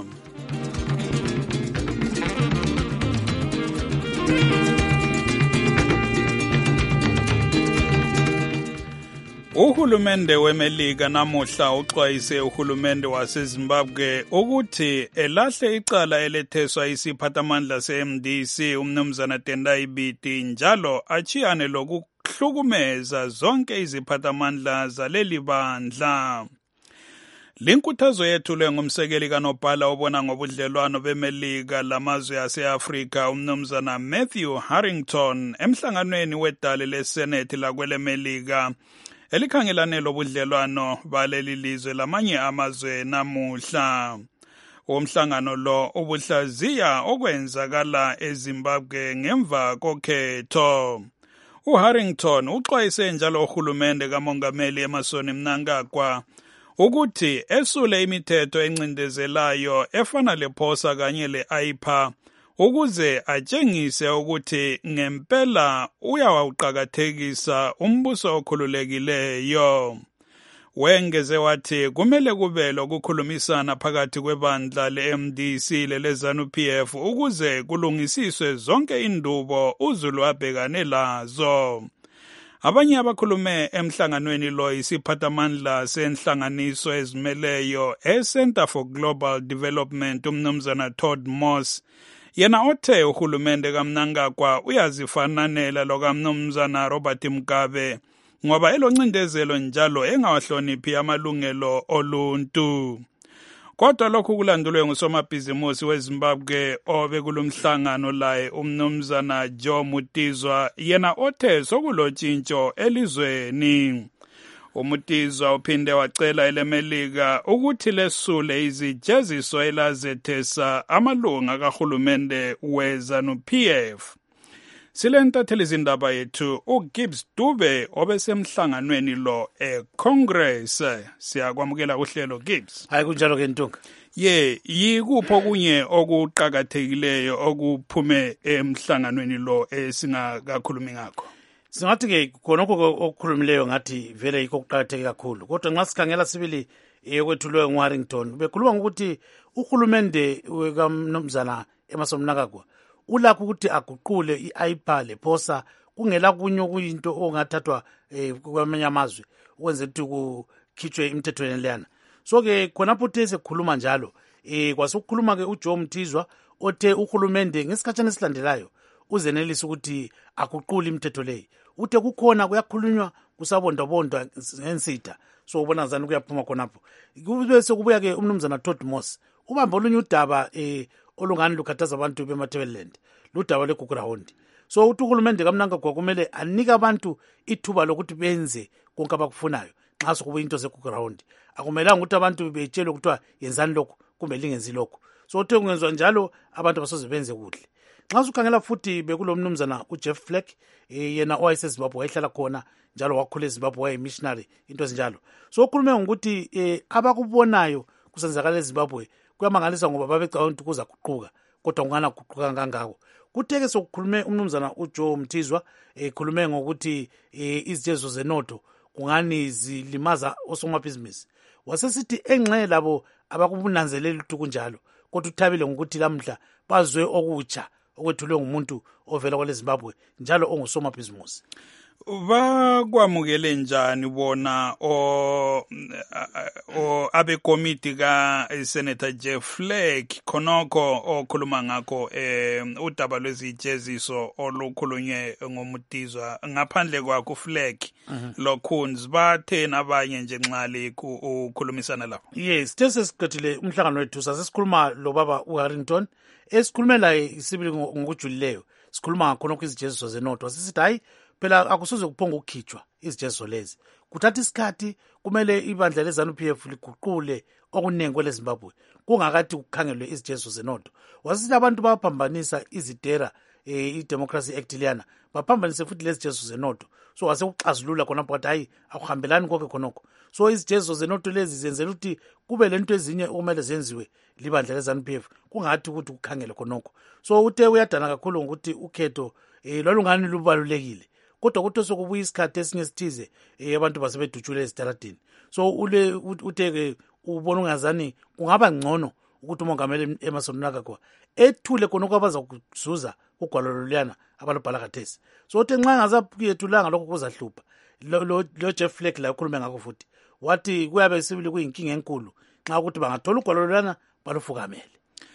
Uhulumende weMelika namuhla uxwayise uhulumende waseZimbabwe ukuthi elahle icala eletheswa isiphathamandla se-M D C umnumzana Tendai Biti, njalo achiyane lokuhlukumeza zonke iziphathamandla zaleli bandla. Linkuthazo yethulwe ngumsekeli kaNobhala obona ngobudlelwano beMelika lamazwe ase-Afrika umnumzana Matthew Harrington emhlanganweni wedale leSenate lakweleMelika elikhangelane lobudlelwano baleli lizwe lamanye amazwe namuhla. Umhlangano lo ubuhlaziya okwenzakala eZimbabwe ngemva kokhetho. uHarrington uxwayise njalo uhulumende kamongameli Emmerson Mnangagwa ukuthi esule imithetho encindezelayo efana lephosa kanye le-I P A ukuze atshengise ukuthi ngempela uyawuqakathekisa umbuso okhululekileyo. Wengeze wathi kumele kube lokukhulumisana phakathi kwebandla le-M D C lele-ZANU P F ukuze kulungisiswe zonke indubo uZulu abhekane lazo. Abanye abakhulume emhlanganweni lo isiphathamandla senhlanganiso ezimeleyo eCenter for Global Development umnumzana Todd Moss, yena othe uhulumende kaMnangagwa uyazifananela lokamnumzana Robert Mugabe ngoba eloncindezelo njalo engawahloniphi amalungelo oluntu. Kodwa lokhu kulandulwe ngusomabhizimusi weZimbabwe obekulomhlangano laye umnumzana Joe Mutizwa, yena othe sokulotshintsho elizweni. uMutizwa uphinde wacela eleMelika ukuthi lesule izijeziso elazethesa amalunga kahulumende weZANU P F. Silentatheli izindaba yethu uGibbs Dube obesemhlanganweni lo eCongress. Siyakwamukela uhlelo Gibbs. Hayi kunjalo ke Ntunga. Ye, yikupho kunye okuqhakathekileyo okuphume emhlanganweni lo esingakakhulumi ngakho. Singathi ke khonokho okukhulumileyo ngathi vele yikho kuqhakatheke kakhulu. Kodwa nxa sikhangela sibili ekwethulwe eWarrington bekhuluma ngokuthi uhulumende wekamnumzana Emmerson Mnangagwa ulakho ukuthi aguqule i-I P A lePOSA kungela kunye okuyinto ongathathwa eh, kwamanye amazwe ukwenzela ukuthi kukhitshwe imithethweni leyana. So ke khonapho uthe sekhuluma njalo eh kwasukhuluma ke uJoe Mthizwa othe uhulumende ngesikhatshana esilandelayo uzenelisa ukuthi aguqule imithetho leyi. Uthe kukhona kuyakhulunywa kusabondabondwa ngensitha. So ubona zani kuyaphuma khonapho. Kube sekubuya ke umnumzana Todd Moss ubamba olunye udaba eh olungani lukhathaza abantu beMatabeleland ludaba leGugurawundi. So uthi uhulumende kaMnangagwa kumele anike abantu ithuba lokuthi benze konke abakufunayo nxa sokubuya into zeGugurawundi. Akumelanga ukuthi abantu betshelwe ukuthi yenzani lokho kumbe lingenzi lokho. So uthe kungenzwa njalo abantu basoze benze kuhle. Nxa ukhangela futhi bekulomnumzana uJeff Flake yena owayeseZimbabwe wayehlala khona njalo wakhule eZimbabwe wayemissionary into ezinjalo. So ukhulume ngokuthi eh, abakubonayo kusenzakala eZimbabwe kuyamangalisa ngoba babecabanga ukuthi kuza kuquka kodwa ungana kuquka kangako. Kutheke sokukhulume umnumzana uJoe Mthizwa ekhulume ngokuthi izijezo zenotho kungani zilimaza osomabhizinisi. Wasesithi enxe labo abakubunanzelela ukuthi kunjalo kodwa uthabile ngokuthi lamhla bazwe okutsha okwethulwe ngumuntu ovela kwele Zimbabwe njalo ongusomabhizinisi. Bakwamukele njani bona o o abekomiti ka Senator Jeff Flake khonokho okhuluma ngakho eh udaba lwezijeziso olukhulunywe ngomutizwa ngaphandle kwakho Flake lokhunzi bathe nabanye nje nxali ukukhulumisana lapho? Yes, sesiqedile umhlangano wethu sasikhuluma lo baba uHarrington esikhulumela isibili ngokujulileyo sikhuluma ngakho izijeziso zenotho sisithi hayi phela akusoze kuphonga ukukhitshwa izijeziso lezi kuthatha isikhathi kumele ibandla leZANU-P F liguqule okuningi kwele Zimbabwe kungakathi kukhangelwe izijeziso zenotho. Wasithi abantu baphambanisa izidera eh, i-Democracy Act liyana baphambanise futhi lezijeziso zenotho. So wase ukuxazulula khona phakathi hayi akuhambelani konke khonokho. So izijeziso zenotho lezi zenzela ukuthi kube lento ezinye okumele zenziwe libandla leZANU-P F kungathi ukuthi kukhangele khonokho. So uthe uyadana kakhulu ngokuthi ukhetho eh, lolungani lubalulekile. Kodwa ukuthi sokubuya isikhathi esinye sithize abantu basebedutshule ezitaradini. So ule uteke ubona ungazani kungaba ngcono ukuthi umongameli Emmerson Mnangagwa ethule khona okwabaza ukuzuza ugwalo loluyana abalubhala kathesi. So uthe nxa ngazapuyethulanga lokho kuzahlupha. Lo, lo, lo Jeff Flake la ukhulume ngakho futhi wathi kuyabe sibili kuyinkinga enkulu nxa ukuthi bangathola ugwalo loluyana balufukamele.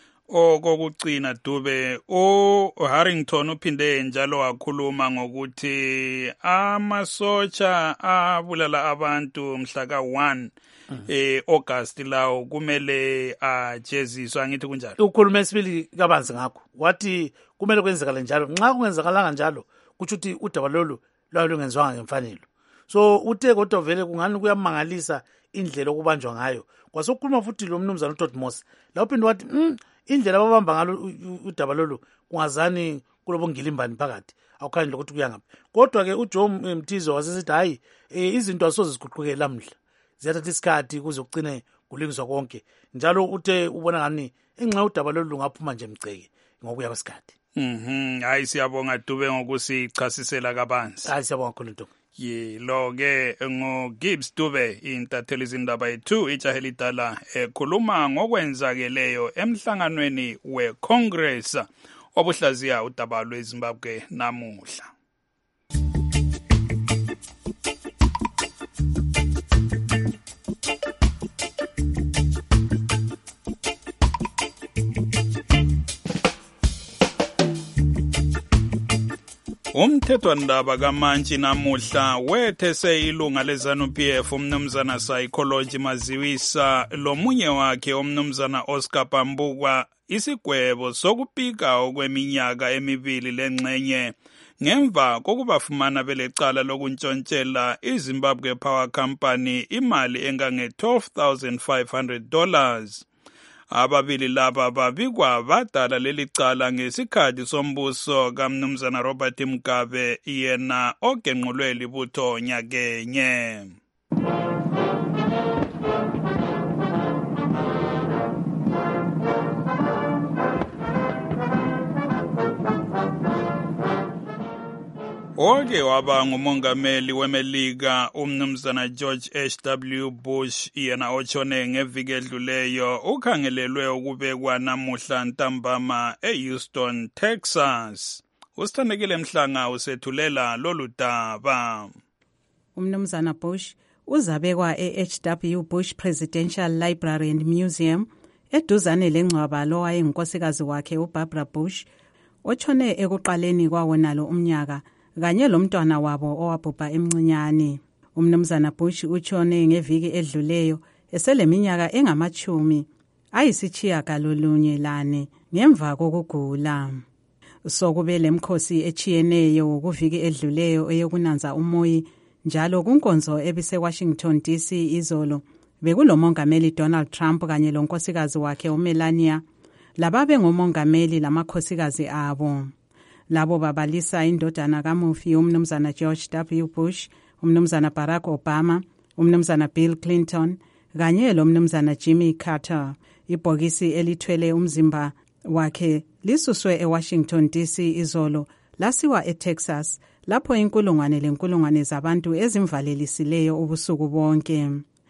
Okokucina Dube uHarrington uphinde njalo wakhuluma ngokuthi amasotsha abulala abantu mhla ka one eh August lawo kumele ajeziswa ngithi kunjalo. Ukhulume esibili kabanzi ngakho wathi kumele kwenzekale njalo nxa kungenzakalanga njalo kuthi ukuthi udaba lolu lwalungenzwanga ngemfanelo. So uthe kodwa vele kungani kuyamangalisa indlela okubanjwa ngayo. Kwasokhuluma futhi lo mnumzana uTodd Moss la uphinde wathi mm, indlela ababamba ngalo udaba lolu kungazani kulobongilimbani phakathi awukhandle ukuthi kuyangaphi. Kodwa ke uJoe Mthizwa wasesithi hayi izinto asoze ziguquke lamhla ziyathatha isikhathi kuze kucine kulungiswa konke njalo uthe ubona ngani enxa udaba lolu lungaphuma nje mceke ngokuya kwesikhathi. Mhm hayi siyabonga Dube ngokusichasisela kabanzi. Hayi siyabonga kakhulu Ntombi. Ye lo ke ngoGibbs Dube intatheli izindaba yethu ijaheli dala ekhuluma ngokwenzakeleyo emhlanganweni weCongress obuhlaziya udaba lweZimbabwe namuhla. Umthethwandaba kaMantshi namuhla wethese ilunga leZANU-P F umnumzana Psychology Maziwisa lomunye wakhe umnumzana Oscar Pambukwa isigwebo sokupika okweminyaka emibili lengxenye ngemva kokubafumana belecala lokuntshontshela iZimbabwe Power Company imali engange twelve thousand five hundred dollars. Ababili laba babikwa badala leli cala ngesikhathi sombuso kaMnumzana Robert Mugabe yena ogenqulwe libutho nyakenye. Oke waba ngumongameli weMelika uMnumzana George H W Bush yena otshone ngeviki edluleyo ukhangelelwe ukubekwa namuhla ntambama eHouston, Texas. Usithandekile Mhlanga usethulela lolu daba. uMnumzana Bush uzabekwa e-H W Bush Presidential Library and Museum eduzane lengcwaba lo wayengunkosikazi wakhe uBarbara Bush otshone ekuqaleni kwawonalo umnyaka kanye lomntwana wabo owabhubha emncinyane. uMnumzana Bush utshone ngeviki edluleyo eseleminyaka engamachumi ayisitshiyagalolunye lane ngemva kokugula. Sokube lemkhosi echiyeneyo kuviki edluleyo eyokunanza umoyi njalo kunkonzo ebise Washington D C izolo bekulomongameli Donald Trump kanye lonkosikazi wakhe uMelania lababe ngomongameli lamakhosikazi abo. Labo babalisa indodana kamufi uMnumzana George W Bush, uMnumzana Barack Obama, uMnumzana Bill Clinton kanye loMnumzana Jimmy Carter. Ibhokisi elithwele umzimba wakhe lisuswe eWashington D C izolo lasiwa eTexas lapho inkulungwane lenkulungwane zabantu ezimvalelisileyo ubusuku bonke.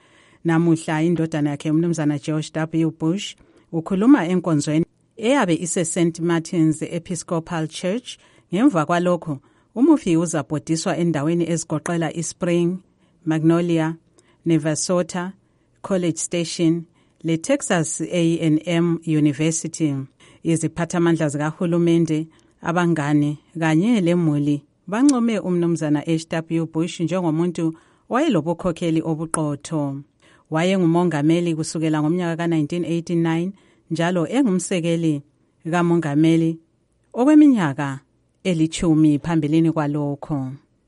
Namuhla indodana yakhe uMnumzana George W Bush ukhuluma enkonzweni eyabe ise Saint Martin's Episcopal Church. Ngemva kwalokho umufi uzabhodiswa endaweni ezigoqela iSpring, Magnolia, Navasota, College Station le Texas A and M University. Iziphathamandla zikahulumende, abangane kanye lemuli bancome uMnumzana H W Bush njengomuntu wayelobukhokheli obuqotho. Wayengumongameli kusukela ngomnyaka ka nineteen eighty-nine njalo engumsekeli kamongameli okweminyaka elichumi phambilini kwalokho.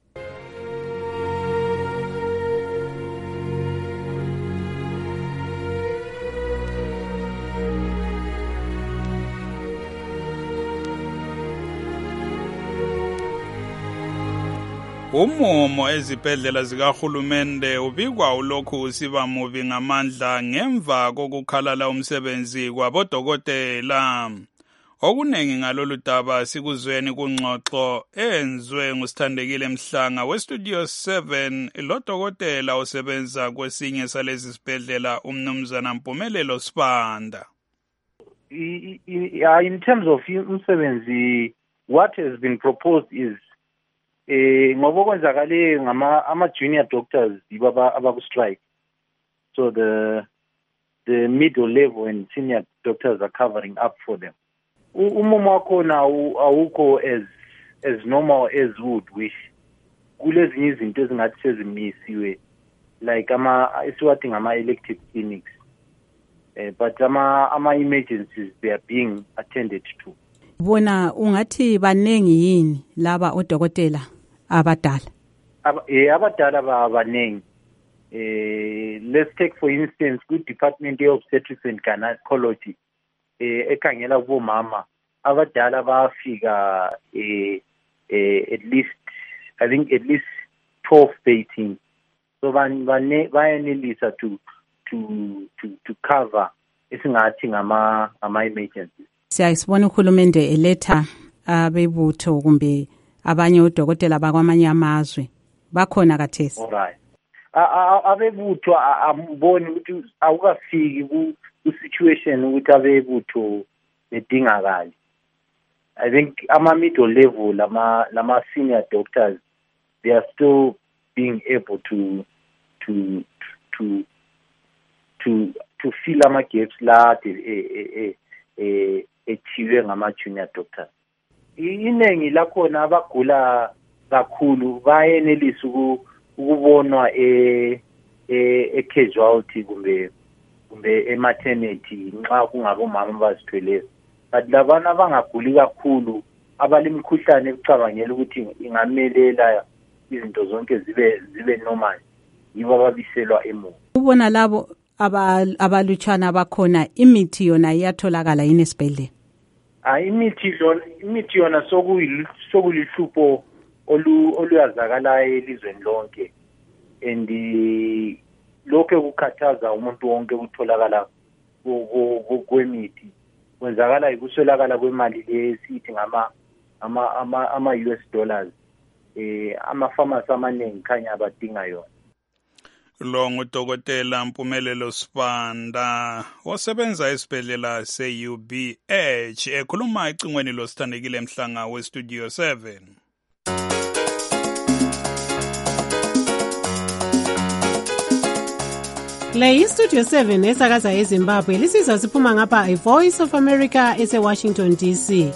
Umumo ezibhedlela zikahulumende ubikwa ulokhu usiba mubi ngamandla ngemva kokukhalala umsebenzi kwabodokotela. Okunengi ngalolu daba sikuzweni kungxoxo enzwe ngusithandekile Mhlanga weStudio seven lodokotela osebenza kwesinye salezi sibhedlela uMnumzana Mpumelelo Sibanda. In terms of umsebenzi, what has been proposed is eh ngoba kwenzakale ngama ama junior doctors ibaba abaku strike, so the the middle level and senior doctors are covering up for them. Umumo wakho na awukho as as normal as would wish. Kulezinye izinto ezingathi sezimisiwe like ama isiwathi ngama elective clinics, eh but ama ama emergencies they are being attended to. Bona ungathi banengi yini laba odokotela abadala? Eh abadala abanengi. Eh let's take for instance good department of obstetrics and gynecology eh ekhangela kubomama abadala bafika eh eh at least I think at least twelve thirteen, so ban bayenelisa to to to to cover esingathi ngama ama emergencies. Siyasibona uhulumende eletha abebutho kumbe abanye odokotela bakwamanye amazwe bakhona kathesi. Alright. Abebutho amboni ukuthi awukafiki ku situation ukuthi abebutho bedingakala. I think ama middle level lama lama senior doctors they are still being able to to to to to fill ama gaps la eh eh ethiwe ngama junior doctors. Inengi lakhona abagula kakhulu bayenelisa ukubonwa e e casualty kumbe kumbe e maternity nxa kungabo mama bazithweleyo, but labana abangaguli kakhulu abalimkhuhlane ecabangela ukuthi ingamelela izinto zonke zibe zibe normal yibo ababiselwa emuva. Ubona labo abalutshwana bakhona imithi yona iyatholakala yini esibhedlela? Hayi, imithi yona imithi yona sokulihlupho olu oluyazakalayo elizweni lonke, and lokho kukhathaza umuntu wonke ukutholakala kwemithi. Kwenzakala ikuswelakala kwemali lesithi ngama ama ama ama U S dollars. Eh ama pharmacy amaningi khanya abadinga yona. Lo ngudokotela Mpumelelo Sibanda osebenza esibhedlela se-U B H ekhuluma ecingweni losithandekile Mhlanga we-Studio seven. Le yi-Studio seven esakaza eZimbabwe lisizwa siphuma ngapha i-Voice of America ese-Washington D C.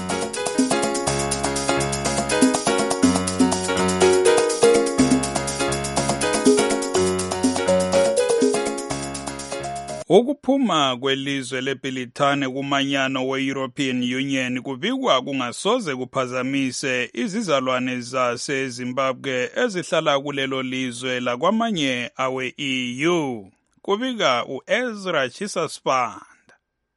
Ukuphuma kwelizwe leBritane kumanyano we-European Union kubikwa kungasoze kuphazamise izizalwane zaseZimbabwe ezihlala kulelo lizwe lakwamanye awe-E U. Kubika u-Ezra Chisasband.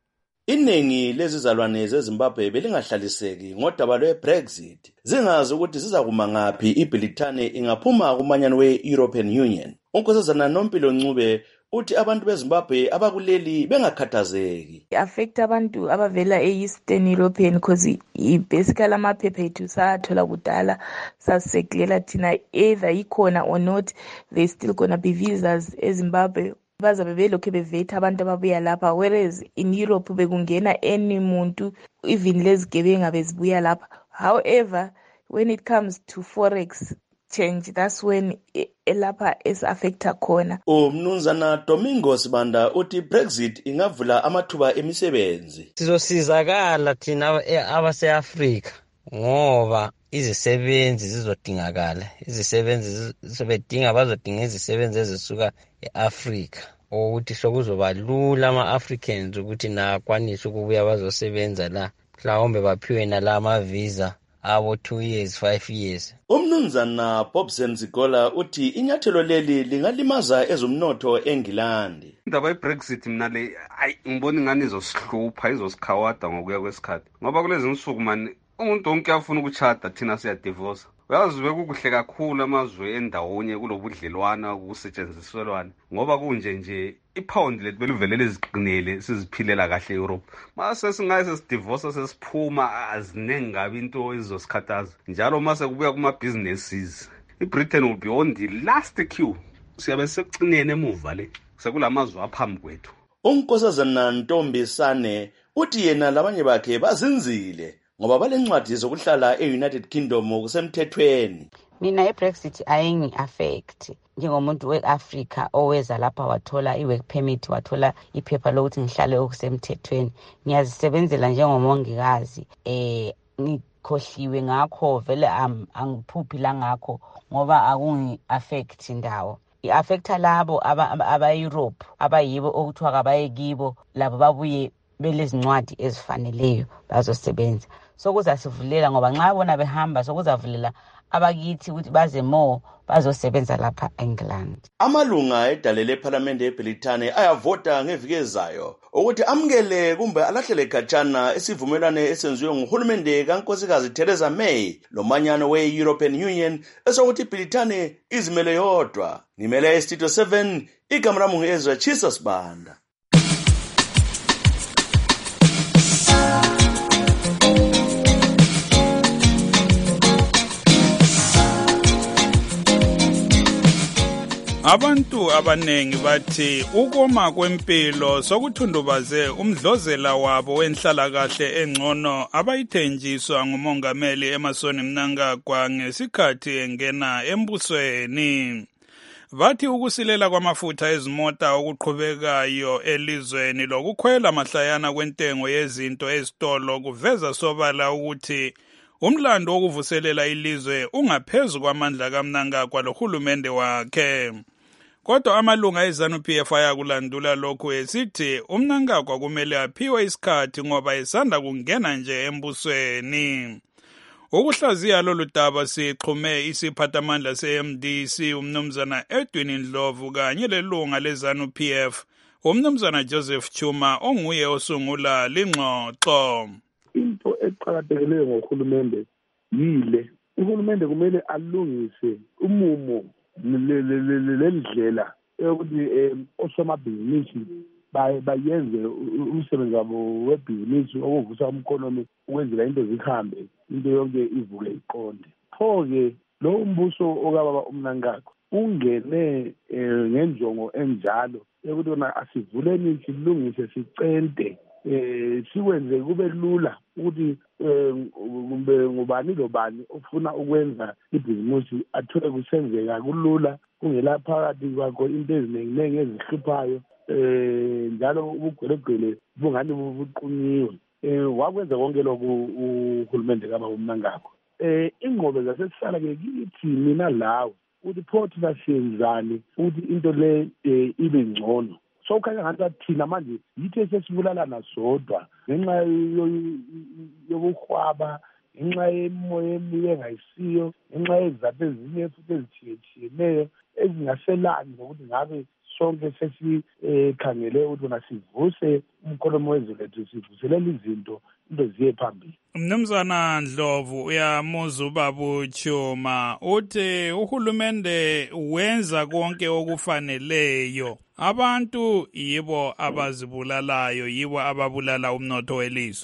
Iningi lezizalwane zeZimbabwe belingahlaliseki ngodaba lwe-Brexit, zingazi ukuthi zizakuma ngaphi iBritane ingaphuma kumanyano we-European Union. Unkosazana Nompilo Ncube uthi abantu beZimbabwe abakuleli bengakhathazeki. Affect abantu abavela e-Eastern European because basically amaphepha ethu sathola kudala saseklela thina either ikhona or not, there's still gonna be visas eZimbabwe. Bazabe belokhe bevetha abantu ababuya lapha, whereas in Europe bekungena any muntu, even lezigebenga bezibuya lapha. However, when it comes to forex change, that's when elapha is affecta khona. Umnumzana Domingo Sibanda uthi Brexit ingavula amathuba emisebenzi. Sizosizakala thina abase-Afrika ngoba izisebenzi zizodingakala. Izisebenzi sebedinga bazodinga izisebenzi ezisuka e-Afrika. Ukuthi sokuzoba lula ama-Africans ukuthi nakwanise ukubuya bazosebenza la. Mhlawumbe baphiwe nala ama-visa abo two years, five years. Umnumzana Bobson Zigola uthi inyathelo leli lingalimaza ezomnotho eNgilandi. Indaba ye-Brexit mina le ayi ngibona ingane izosihlupha izosikhawada ngokuya kwesikhathi. Ngoba kulezi insuku mani umuntu wonke afuna ukuchata thina siya divorce. Uyazi bekukuhle kakhulu amazwe endawonye kulobudlelwana kusetshenziswelwana ngoba kunje nje ipound lethu belivelele iziqinele siziphilela kahle eEurope. Mase singaye sesidivorce sesiphuma azinengi ngabe into ezizosikhathaza. Njalo mase kubuya kuma businesses, iBritain will be on the last queue. Siyabe sekucinene emuva le sekulamazwe aphambi kwethu. Unkosazana Ntombisane uthi yena labanye bakhe bazinzile ngoba balencwadi zokuhlala e-United Kingdom kusemthethweni. Mina i-Brexit ayingi affect njengomuntu we-Africa oweza lapha wathola i-work permit, wathola iphepha lokuthi ngihlale okusemthethweni. Ngiyazisebenzela njengomongikazi, eh ngikhohliwe ngakho vele angiphuphi la ngakho ngoba akungi affect indawo. I-affecta labo aba-Europe abayibo okuthiwa kabaye kibo labo babuye belezincwadi ezifaneleyo bazosebenza. Sokuzasivulela ngoba nxa bona behamba sokuzavulela abakithi ukuthi baze more bazosebenza lapha eNgland. Amalunga edale leParliament eBritane ayavota ngeviki ezayo ukuthi amukele kumbe alahlele khatshana isivumelwano esenziwe nguhulumende kaNkosikazi Theresa May lomanyano we-European Union esokuthi iBritane izimele yodwa. Ngimele e-Studio seven igama lami ngu-Ezra Chisasbanda. Abantu abanengi bathi ukoma kwempilo sokuthundubaze umdlozela wabo wenhlalakahle engcono abayithenjiswa ngumongameli Emmerson Mnangagwa ngesikhathi engena embusweni. Bathi ukusilela kwamafutha ezimota okuqhubekayo elizweni lokukhwela mahlayana kwentengo yezinto ezitolo kuveza sobala ukuthi umlando wokuvuselela ilizwe ungaphezulu kwamandla kaMnangagwa lohulumende wakhe. Kodwa amalunga eZANU P F ayakulandula lokhu esithi uMnangagwa kumele aphiwe isikhathi ngoba esanda kungena nje embusweni. Ukuhlaziya lolu daba sixhume isiphathamandla se-M D C umnumzana Edwin Ndlovu kanye lelunga leZANU P F umnumzana Joseph Chuma onguye osungula lingxoxo. Into eqhakathekileyo ngohulumende yile uhulumende kumele alungise umumo lendlela ukuthi osomabhizinisi bayenze umsebenzi wabo webhizinisi okuvusa umkhonomi ukwenzela into zihambe into yonke ivuke iqonde. Pho-ke lo umbuso okababa uMnangagwa ungene ngenjongo enjalo yokuthi wona asivuleni silungise sicente eh sikwenze kube lula ukuthi kumbe ngubani lobani ofuna ukwenza ibhizinisi athole kusenzeka kulula kungela phakathi kwakho into eziningi ezihluphayo eh njalo ubugwelegwele bungani buqunyiwe eh wakwenza konke lokhu uhulumende kaba uMnangagwa. Eh ingqobe zasesisala ke kithi mina lawo ukuthi pho thina siyenzani ukuthi into le ibe ngcono. So khanya ngathi thina manje yithe sesibulalana sodwa ngenxa yobuhwaba ngenxa yemoya emibi engayisiyo ngenxa yezizathu ezinye futhi ezithiyetshiyeneyo ezingaselani ngokuthi ngabe sonke sesikhangele ukuthi wona sivuse umkhonomi wezwe lethu sivuselela izinto into ziye phambili. Mnumzana Ndlovu uyamuza ubaba Chuma uthi uhulumende wenza konke okufaneleyo, abantu yibo abazibulalayo, yibo ababulala umnotho welizwe.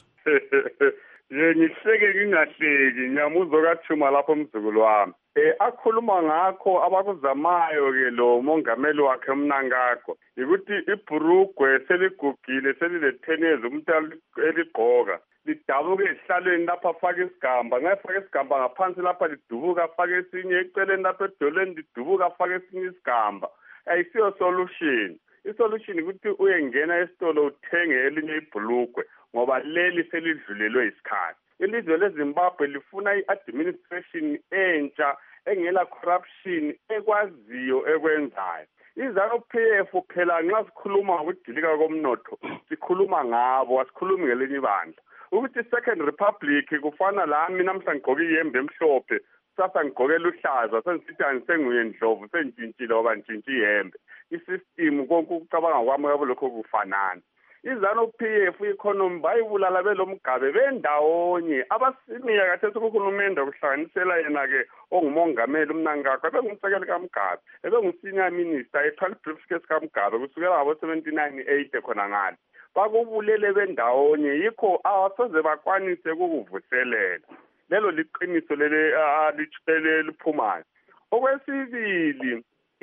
Ye ngihleke ngingahleki ngiyamuzo kaChuma lapho umzukulu wami. Eh akhuluma ngakho abakuzamayo ke lo mongameli wakhe uMnangagwa ukuthi ibhurugwe seligugile selilethenzwe umuntu eligqoka lidabuke ehlalweni lapha afake isigamba ngayifaka isigamba ngaphansi lapha lidubuka afake esinye eceleni lapha edolweni lidubuka afake esinye isigamba. Ayisiyo solution. Isolution ukuthi uyengena esitolo uthenge elinye ibhulugwe ngoba leli selidlulelwe isikhathi. Ilizwe leZimbabwe lifuna i-administration entsha engela corruption ekwaziyo ekwenzayo. IZANU-P F phela nxa sikhuluma ngokudilika komnotho sikhuluma ngabo asikhulumi ngelinye ibandla. Ukuthi second republic kufana lami namhla ngigqoke iyembe emhlophe sasa ngigqoke luhlaza sengisithi angisenguye Ndlovu sentshintshile ngoba ntshintshi iyembe. Isystem konke ukucabanga kwami yabo lokho kufanana. IZANU-P F economy bayibulala belomgabe bendawonye abasimiya kathesi kuhulumende okuhlanganisela yena ke ongumongameli uMnangagwa bengumsekeli kaMgabe ebengusenior minister ethwala briefcase kaMgabe kusukela ngabo seventy-nine eight khona ngale bakubulele bendawonye yikho awasoze bakwanise ukuvuselela lelo liqiniso lele alichele liphumayo. Okwesibili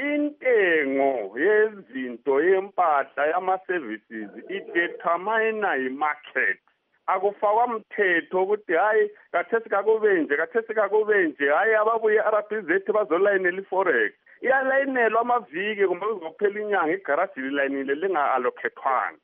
intengo yezinto yempahla yama-services idetermina i-market. Akufakwa mthetho ukuthi hayi kathesi kakubenje kathesi kakubenje hayi ababuye R B Z bazolayinela i-forex. Iyalayinelwa amaviki kumbe kuzophela inyanga igaraji lilayinile linga-allocathwanga.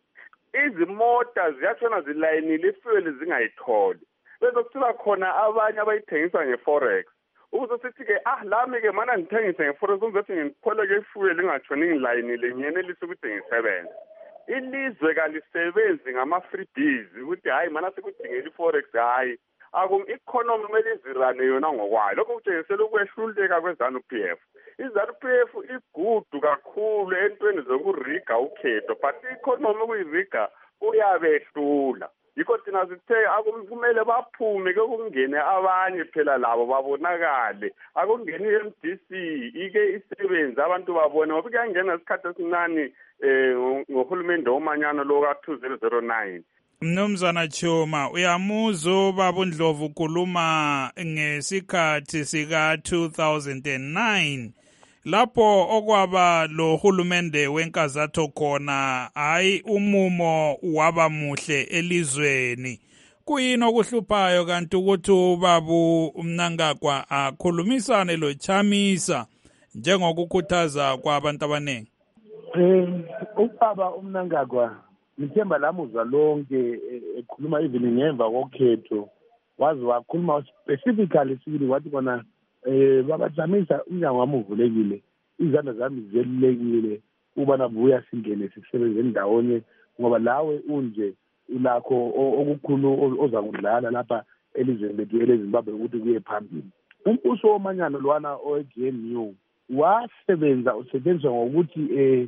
Izimota ziyatshona zilayinile ifuel zingayitholi. Bese kuthiwa khona abanye abayithengisa nge-forex. Ukuze sithi ke ah lami ke mana ngithengise ngeforex ukuthi ngipholeke ifuel lingatshoni ngilayinile ngiyenelisa ukuthi ngisebenze. Ilizwe kalisebenzi ngama-freebies ukuthi hayi mana sikudingela i-forex hayi akum economy kumele izirane yona ngokwayo. Lokho kutshengisela ukwehluleka kweZANU-P F. iZANU-P F igudu kakhulu entweni zokuriga ukhetho but i-economy kuyiriga kuyabehlula. Yikho thina sithe akumele baphume ke kungene abanye phela labo babonakale akungeni i-M D C ike isebenza abantu babone ngoba kuyangena isikhathi esinani eh ngohulumende omanyano lo ka two thousand nine. Mnumzana Chuma uyamuzo baba Ndlovu ukhuluma ngesikhathi sika two thousand nine lapho okwaba lo hulumende wenkazatho khona hayi umumo waba muhle elizweni. Kuyini okuhluphayo kanti ukuthi ubabu uMnangagwa akhulumisane lo Chamisa njengokukhuthaza kwabantu abaningi? Eh ubaba uMnangagwa ngithemba lamuzwa lonke ekhuluma even ngemva kokhetho wazi wakhuluma specifically sibili wathi kona eh baba Chamisa umnyango wami uvulekile izandla zami zelulekile ubana buya singene sisebenze ndawonye ngoba lawe unje ulakho okukhulu oza kudlala lapha elizweni lethu eleZimbabwe ukuthi kuye phambili. Umbuso womanyano lwana o-G N U wasebenza usetshenziswa ngokuthi eh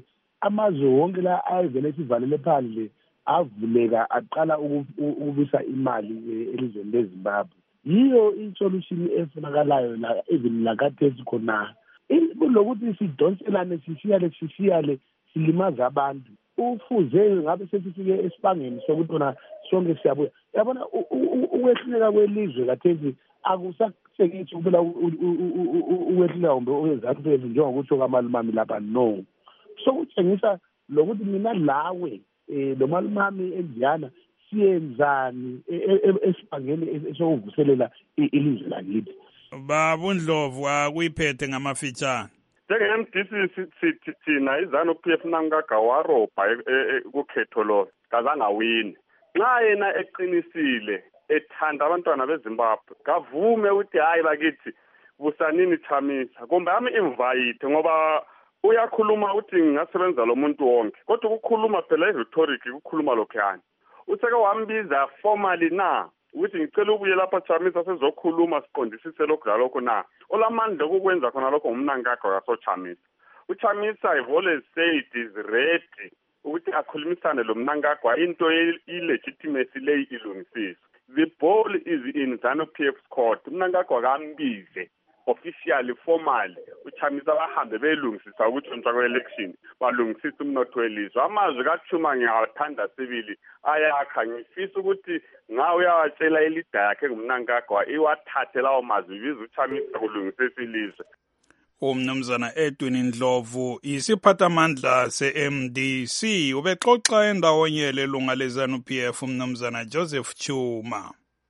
amazwe wonke la ayevele esivalele phandle avuleka aqala ukubisa imali elizweni leZimbabwe. Yiyo isolution efunakalayo la even lakathesi khona. Kulokuthi sidonselane sishiyale sishiyale silimaza abantu. Ufuze ngabe sesifike esibangeni sokuthi ona sonke siyabuya. Yabona ukwehluleka kwelizwe kathesi akusasekithi ukubela ukwehluleka umbe oweZansi njengokuthi kamalumami lapha no. Sokutshengisa lokuthi mina lawe eh lo malumami endiyana siyenzani esibangeni esokuvuselela ilizwe lakithi. Babundlovu akuyiphethe ngamafitshane. Njenge-M D C sithi thina izanu P F nangagawaro kukhetho lo kazangawini. Nxa yena eqinisile ethanda abantwana beZimbabwe kavume ukuthi hayi bakithi busanini Chamisa kumbe ami invite ngoba uyakhuluma uthi ngingasebenza lo muntu wonke kodwa ukukhuluma phela i-rhetoric ukukhuluma lokhuyana utheke wambiza formally na ukuthi ngicela ubuye lapha Chamisa sezokhuluma siqondisise lokho lalokho na olamandla ukwenza khona lokho ngumnankakho yaso Chamisa. uChamisa I've always said is ready ukuthi akhulumisane lo mnankakho into i-legitimacy le ilungisise. The ball is in ZANU-P F's court. Mnankakho akambize officially formally uChamisa bahambe belungisisa ukuthi ontshwa kwe-election balungisisa umnotho welizwe. Amazwi kaChuma ngiyawathanda sibili ayakha ngifisa ukuthi ngawe uyawatshela elida yakhe ngumnankakho iwathathe lawo mazwi biza uChamisa kulungisisa ilizwe. Umnumzana Edwin Ndlovu isiphathamandla se-M D C ubexoxa endawonye lelunga leZANU-P F umnumzana Joseph Chuma.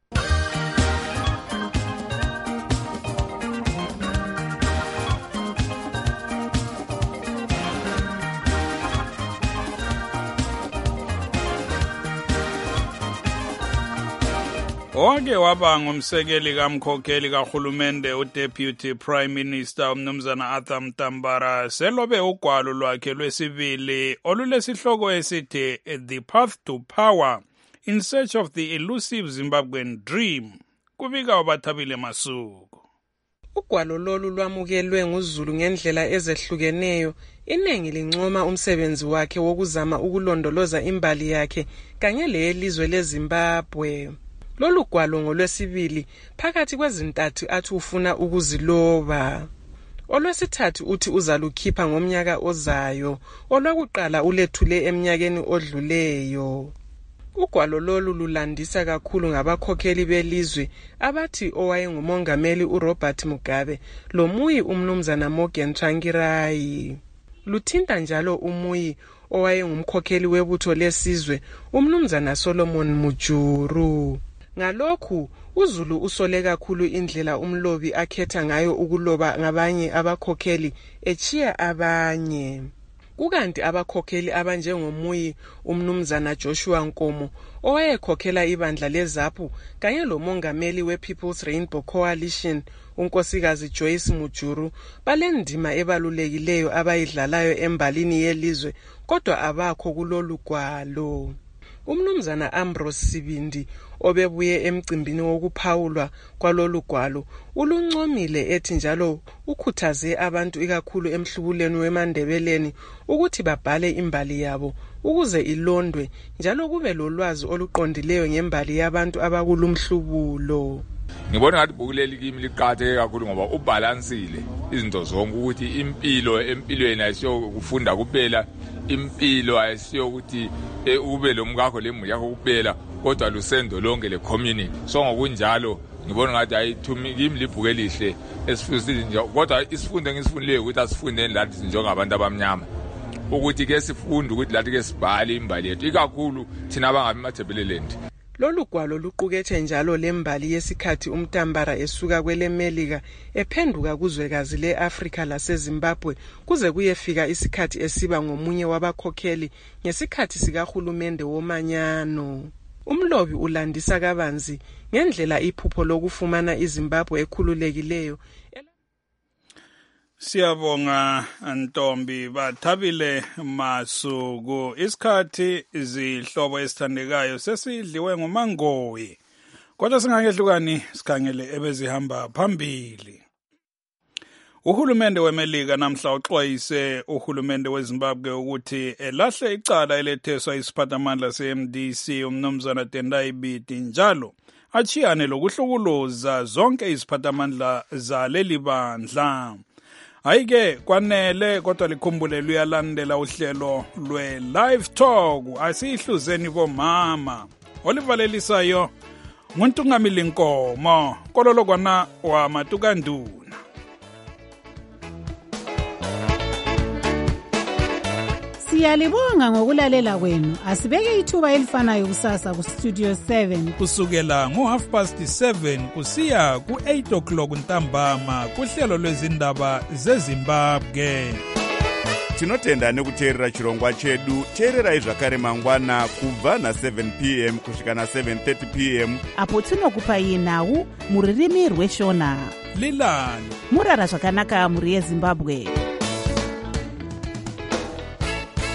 Wake waba ngumsekeli kamkhokheli kahulumende uDeputy Prime Minister umnumzana Arthur Mtambara selobe ugwalo lwakhe lwesibili olulesihloko esithi The Path to Power in Search of the Elusive Zimbabwean Dream kubika uBathabile Masuku. Ugwalo lolu lwamukelwe nguZulu ngendlela ezehlukeneyo iningi lincoma umsebenzi wakhe wokuzama ukulondoloza imbali yakhe kanye lelizwe leZimbabwe. Lolu gwalo ngolwesibili phakathi kwezintathu athi ufuna ukuziloba. Olwesithathu uthi uzalukhipha ngomnyaka ozayo, olwakuqala ulethule eminyakeni odluleyo. Ugwalo lolu lulandisa kakhulu ngabakhokheli belizwe abathi owayengumongameli uRobert Mugabe lomuyi umnumzana Morgan Tsvangirai. Luthinta njalo umuyi owayengumkhokheli webutho lesizwe umnumzana Solomon Mujuru. Ngalokhu uZulu usole kakhulu indlela umlobi akhetha ngayo ukuloba ngabanye abakhokheli echiya abanye. Kukanti abakhokheli abanjengomuyi umnumzana Joshua Nkomo owayekhokhela ibandla leZAPU kanye lomongameli wePeople's Rainbow Coalition unkosikazi Joyce Mujuru balendima ebalulekileyo abayidlalayo embalini yelizwe kodwa abakho kulolu gwalo. Umnumzana Ambrose Sibindi obebuye emcimbini wokuphawulwa kwalolu gwalo uluncomile ethi njalo ukhuthaze abantu ikakhulu emhlubuleni weMandebeleni ukuthi babhale imbali yabo ukuze ilondwe njalo kube lolwazi oluqondileyo ngembali yabantu abakulumhlubulo. Ngibona ngathi bukuleli kimi liqhatheke kakhulu ngoba ubalansile izinto zonke ukuthi impilo empilweni ayisiyo kufunda kuphela impilo ayisiyo ukuthi ube lo mkakho lemuli yakho kuphela kodwa lusendo lonke le community. So ngokunjalo ngibona ngathi ayithumi kimi libhuku elihle esifundile nje kodwa isifundo ngisifundile ukuthi asifunde lathi njengabantu abamnyama ukuthi ke sifunde ukuthi lathi ke sibhale imbali yethu ikakhulu thina abangabi mathebeleland. Lolu gwalo luqukethe njalo lembali yesikhathi uMtambara esuka kwelemelika ephenduka kuzwekazi leAfrika laseZimbabwe kuze kuyefika isikhathi esiba ngomunye wabakhokheli ngesikhathi sikahulumende womanyano. Umlobi ulandisa kabanzi ngendlela iphupho lokufumana iZimbabwe ekhululekileyo. Siyabonga Ntombi Bathabile Masuku. Isikhathi izihlobo esithandekayo sesidliwe nguMangoyi. Kodwa singakehlukani sikhangele ebezihamba phambili. Uhulumende weMelika namhla uxwayise uhulumende weZimbabwe ukuthi elahle icala eletheswa isiphathamandla se-M D C umnumzana Tendai Biti njalo achiyane lokuhlukuluza zonke iziphathamandla zaleli bandla. Ayike kwanele kodwa likhumbule luyalandela uhlelo lwe-Live Talk asihluzeni bomama olivalelisayo nguNtungamili Nkomo kololo kwana wa Matukanduna. Siyalibonga ngokulalela kwenu. Asibeke ithuba elifanayo kusasa ku Studio seven kusukela ngo half past seven kusiya ku eight o'clock ntambama kuhlelo lwezindaba zeZimbabwe. Tinotenda nekuteerera chirongwa chedu. Teererai zvakare mangwana kubva na seven p m kusvika na seven thirty p m apo tinokupai nhau muririmi rweshona. Lilani murara zvakanaka muri yeZimbabwe.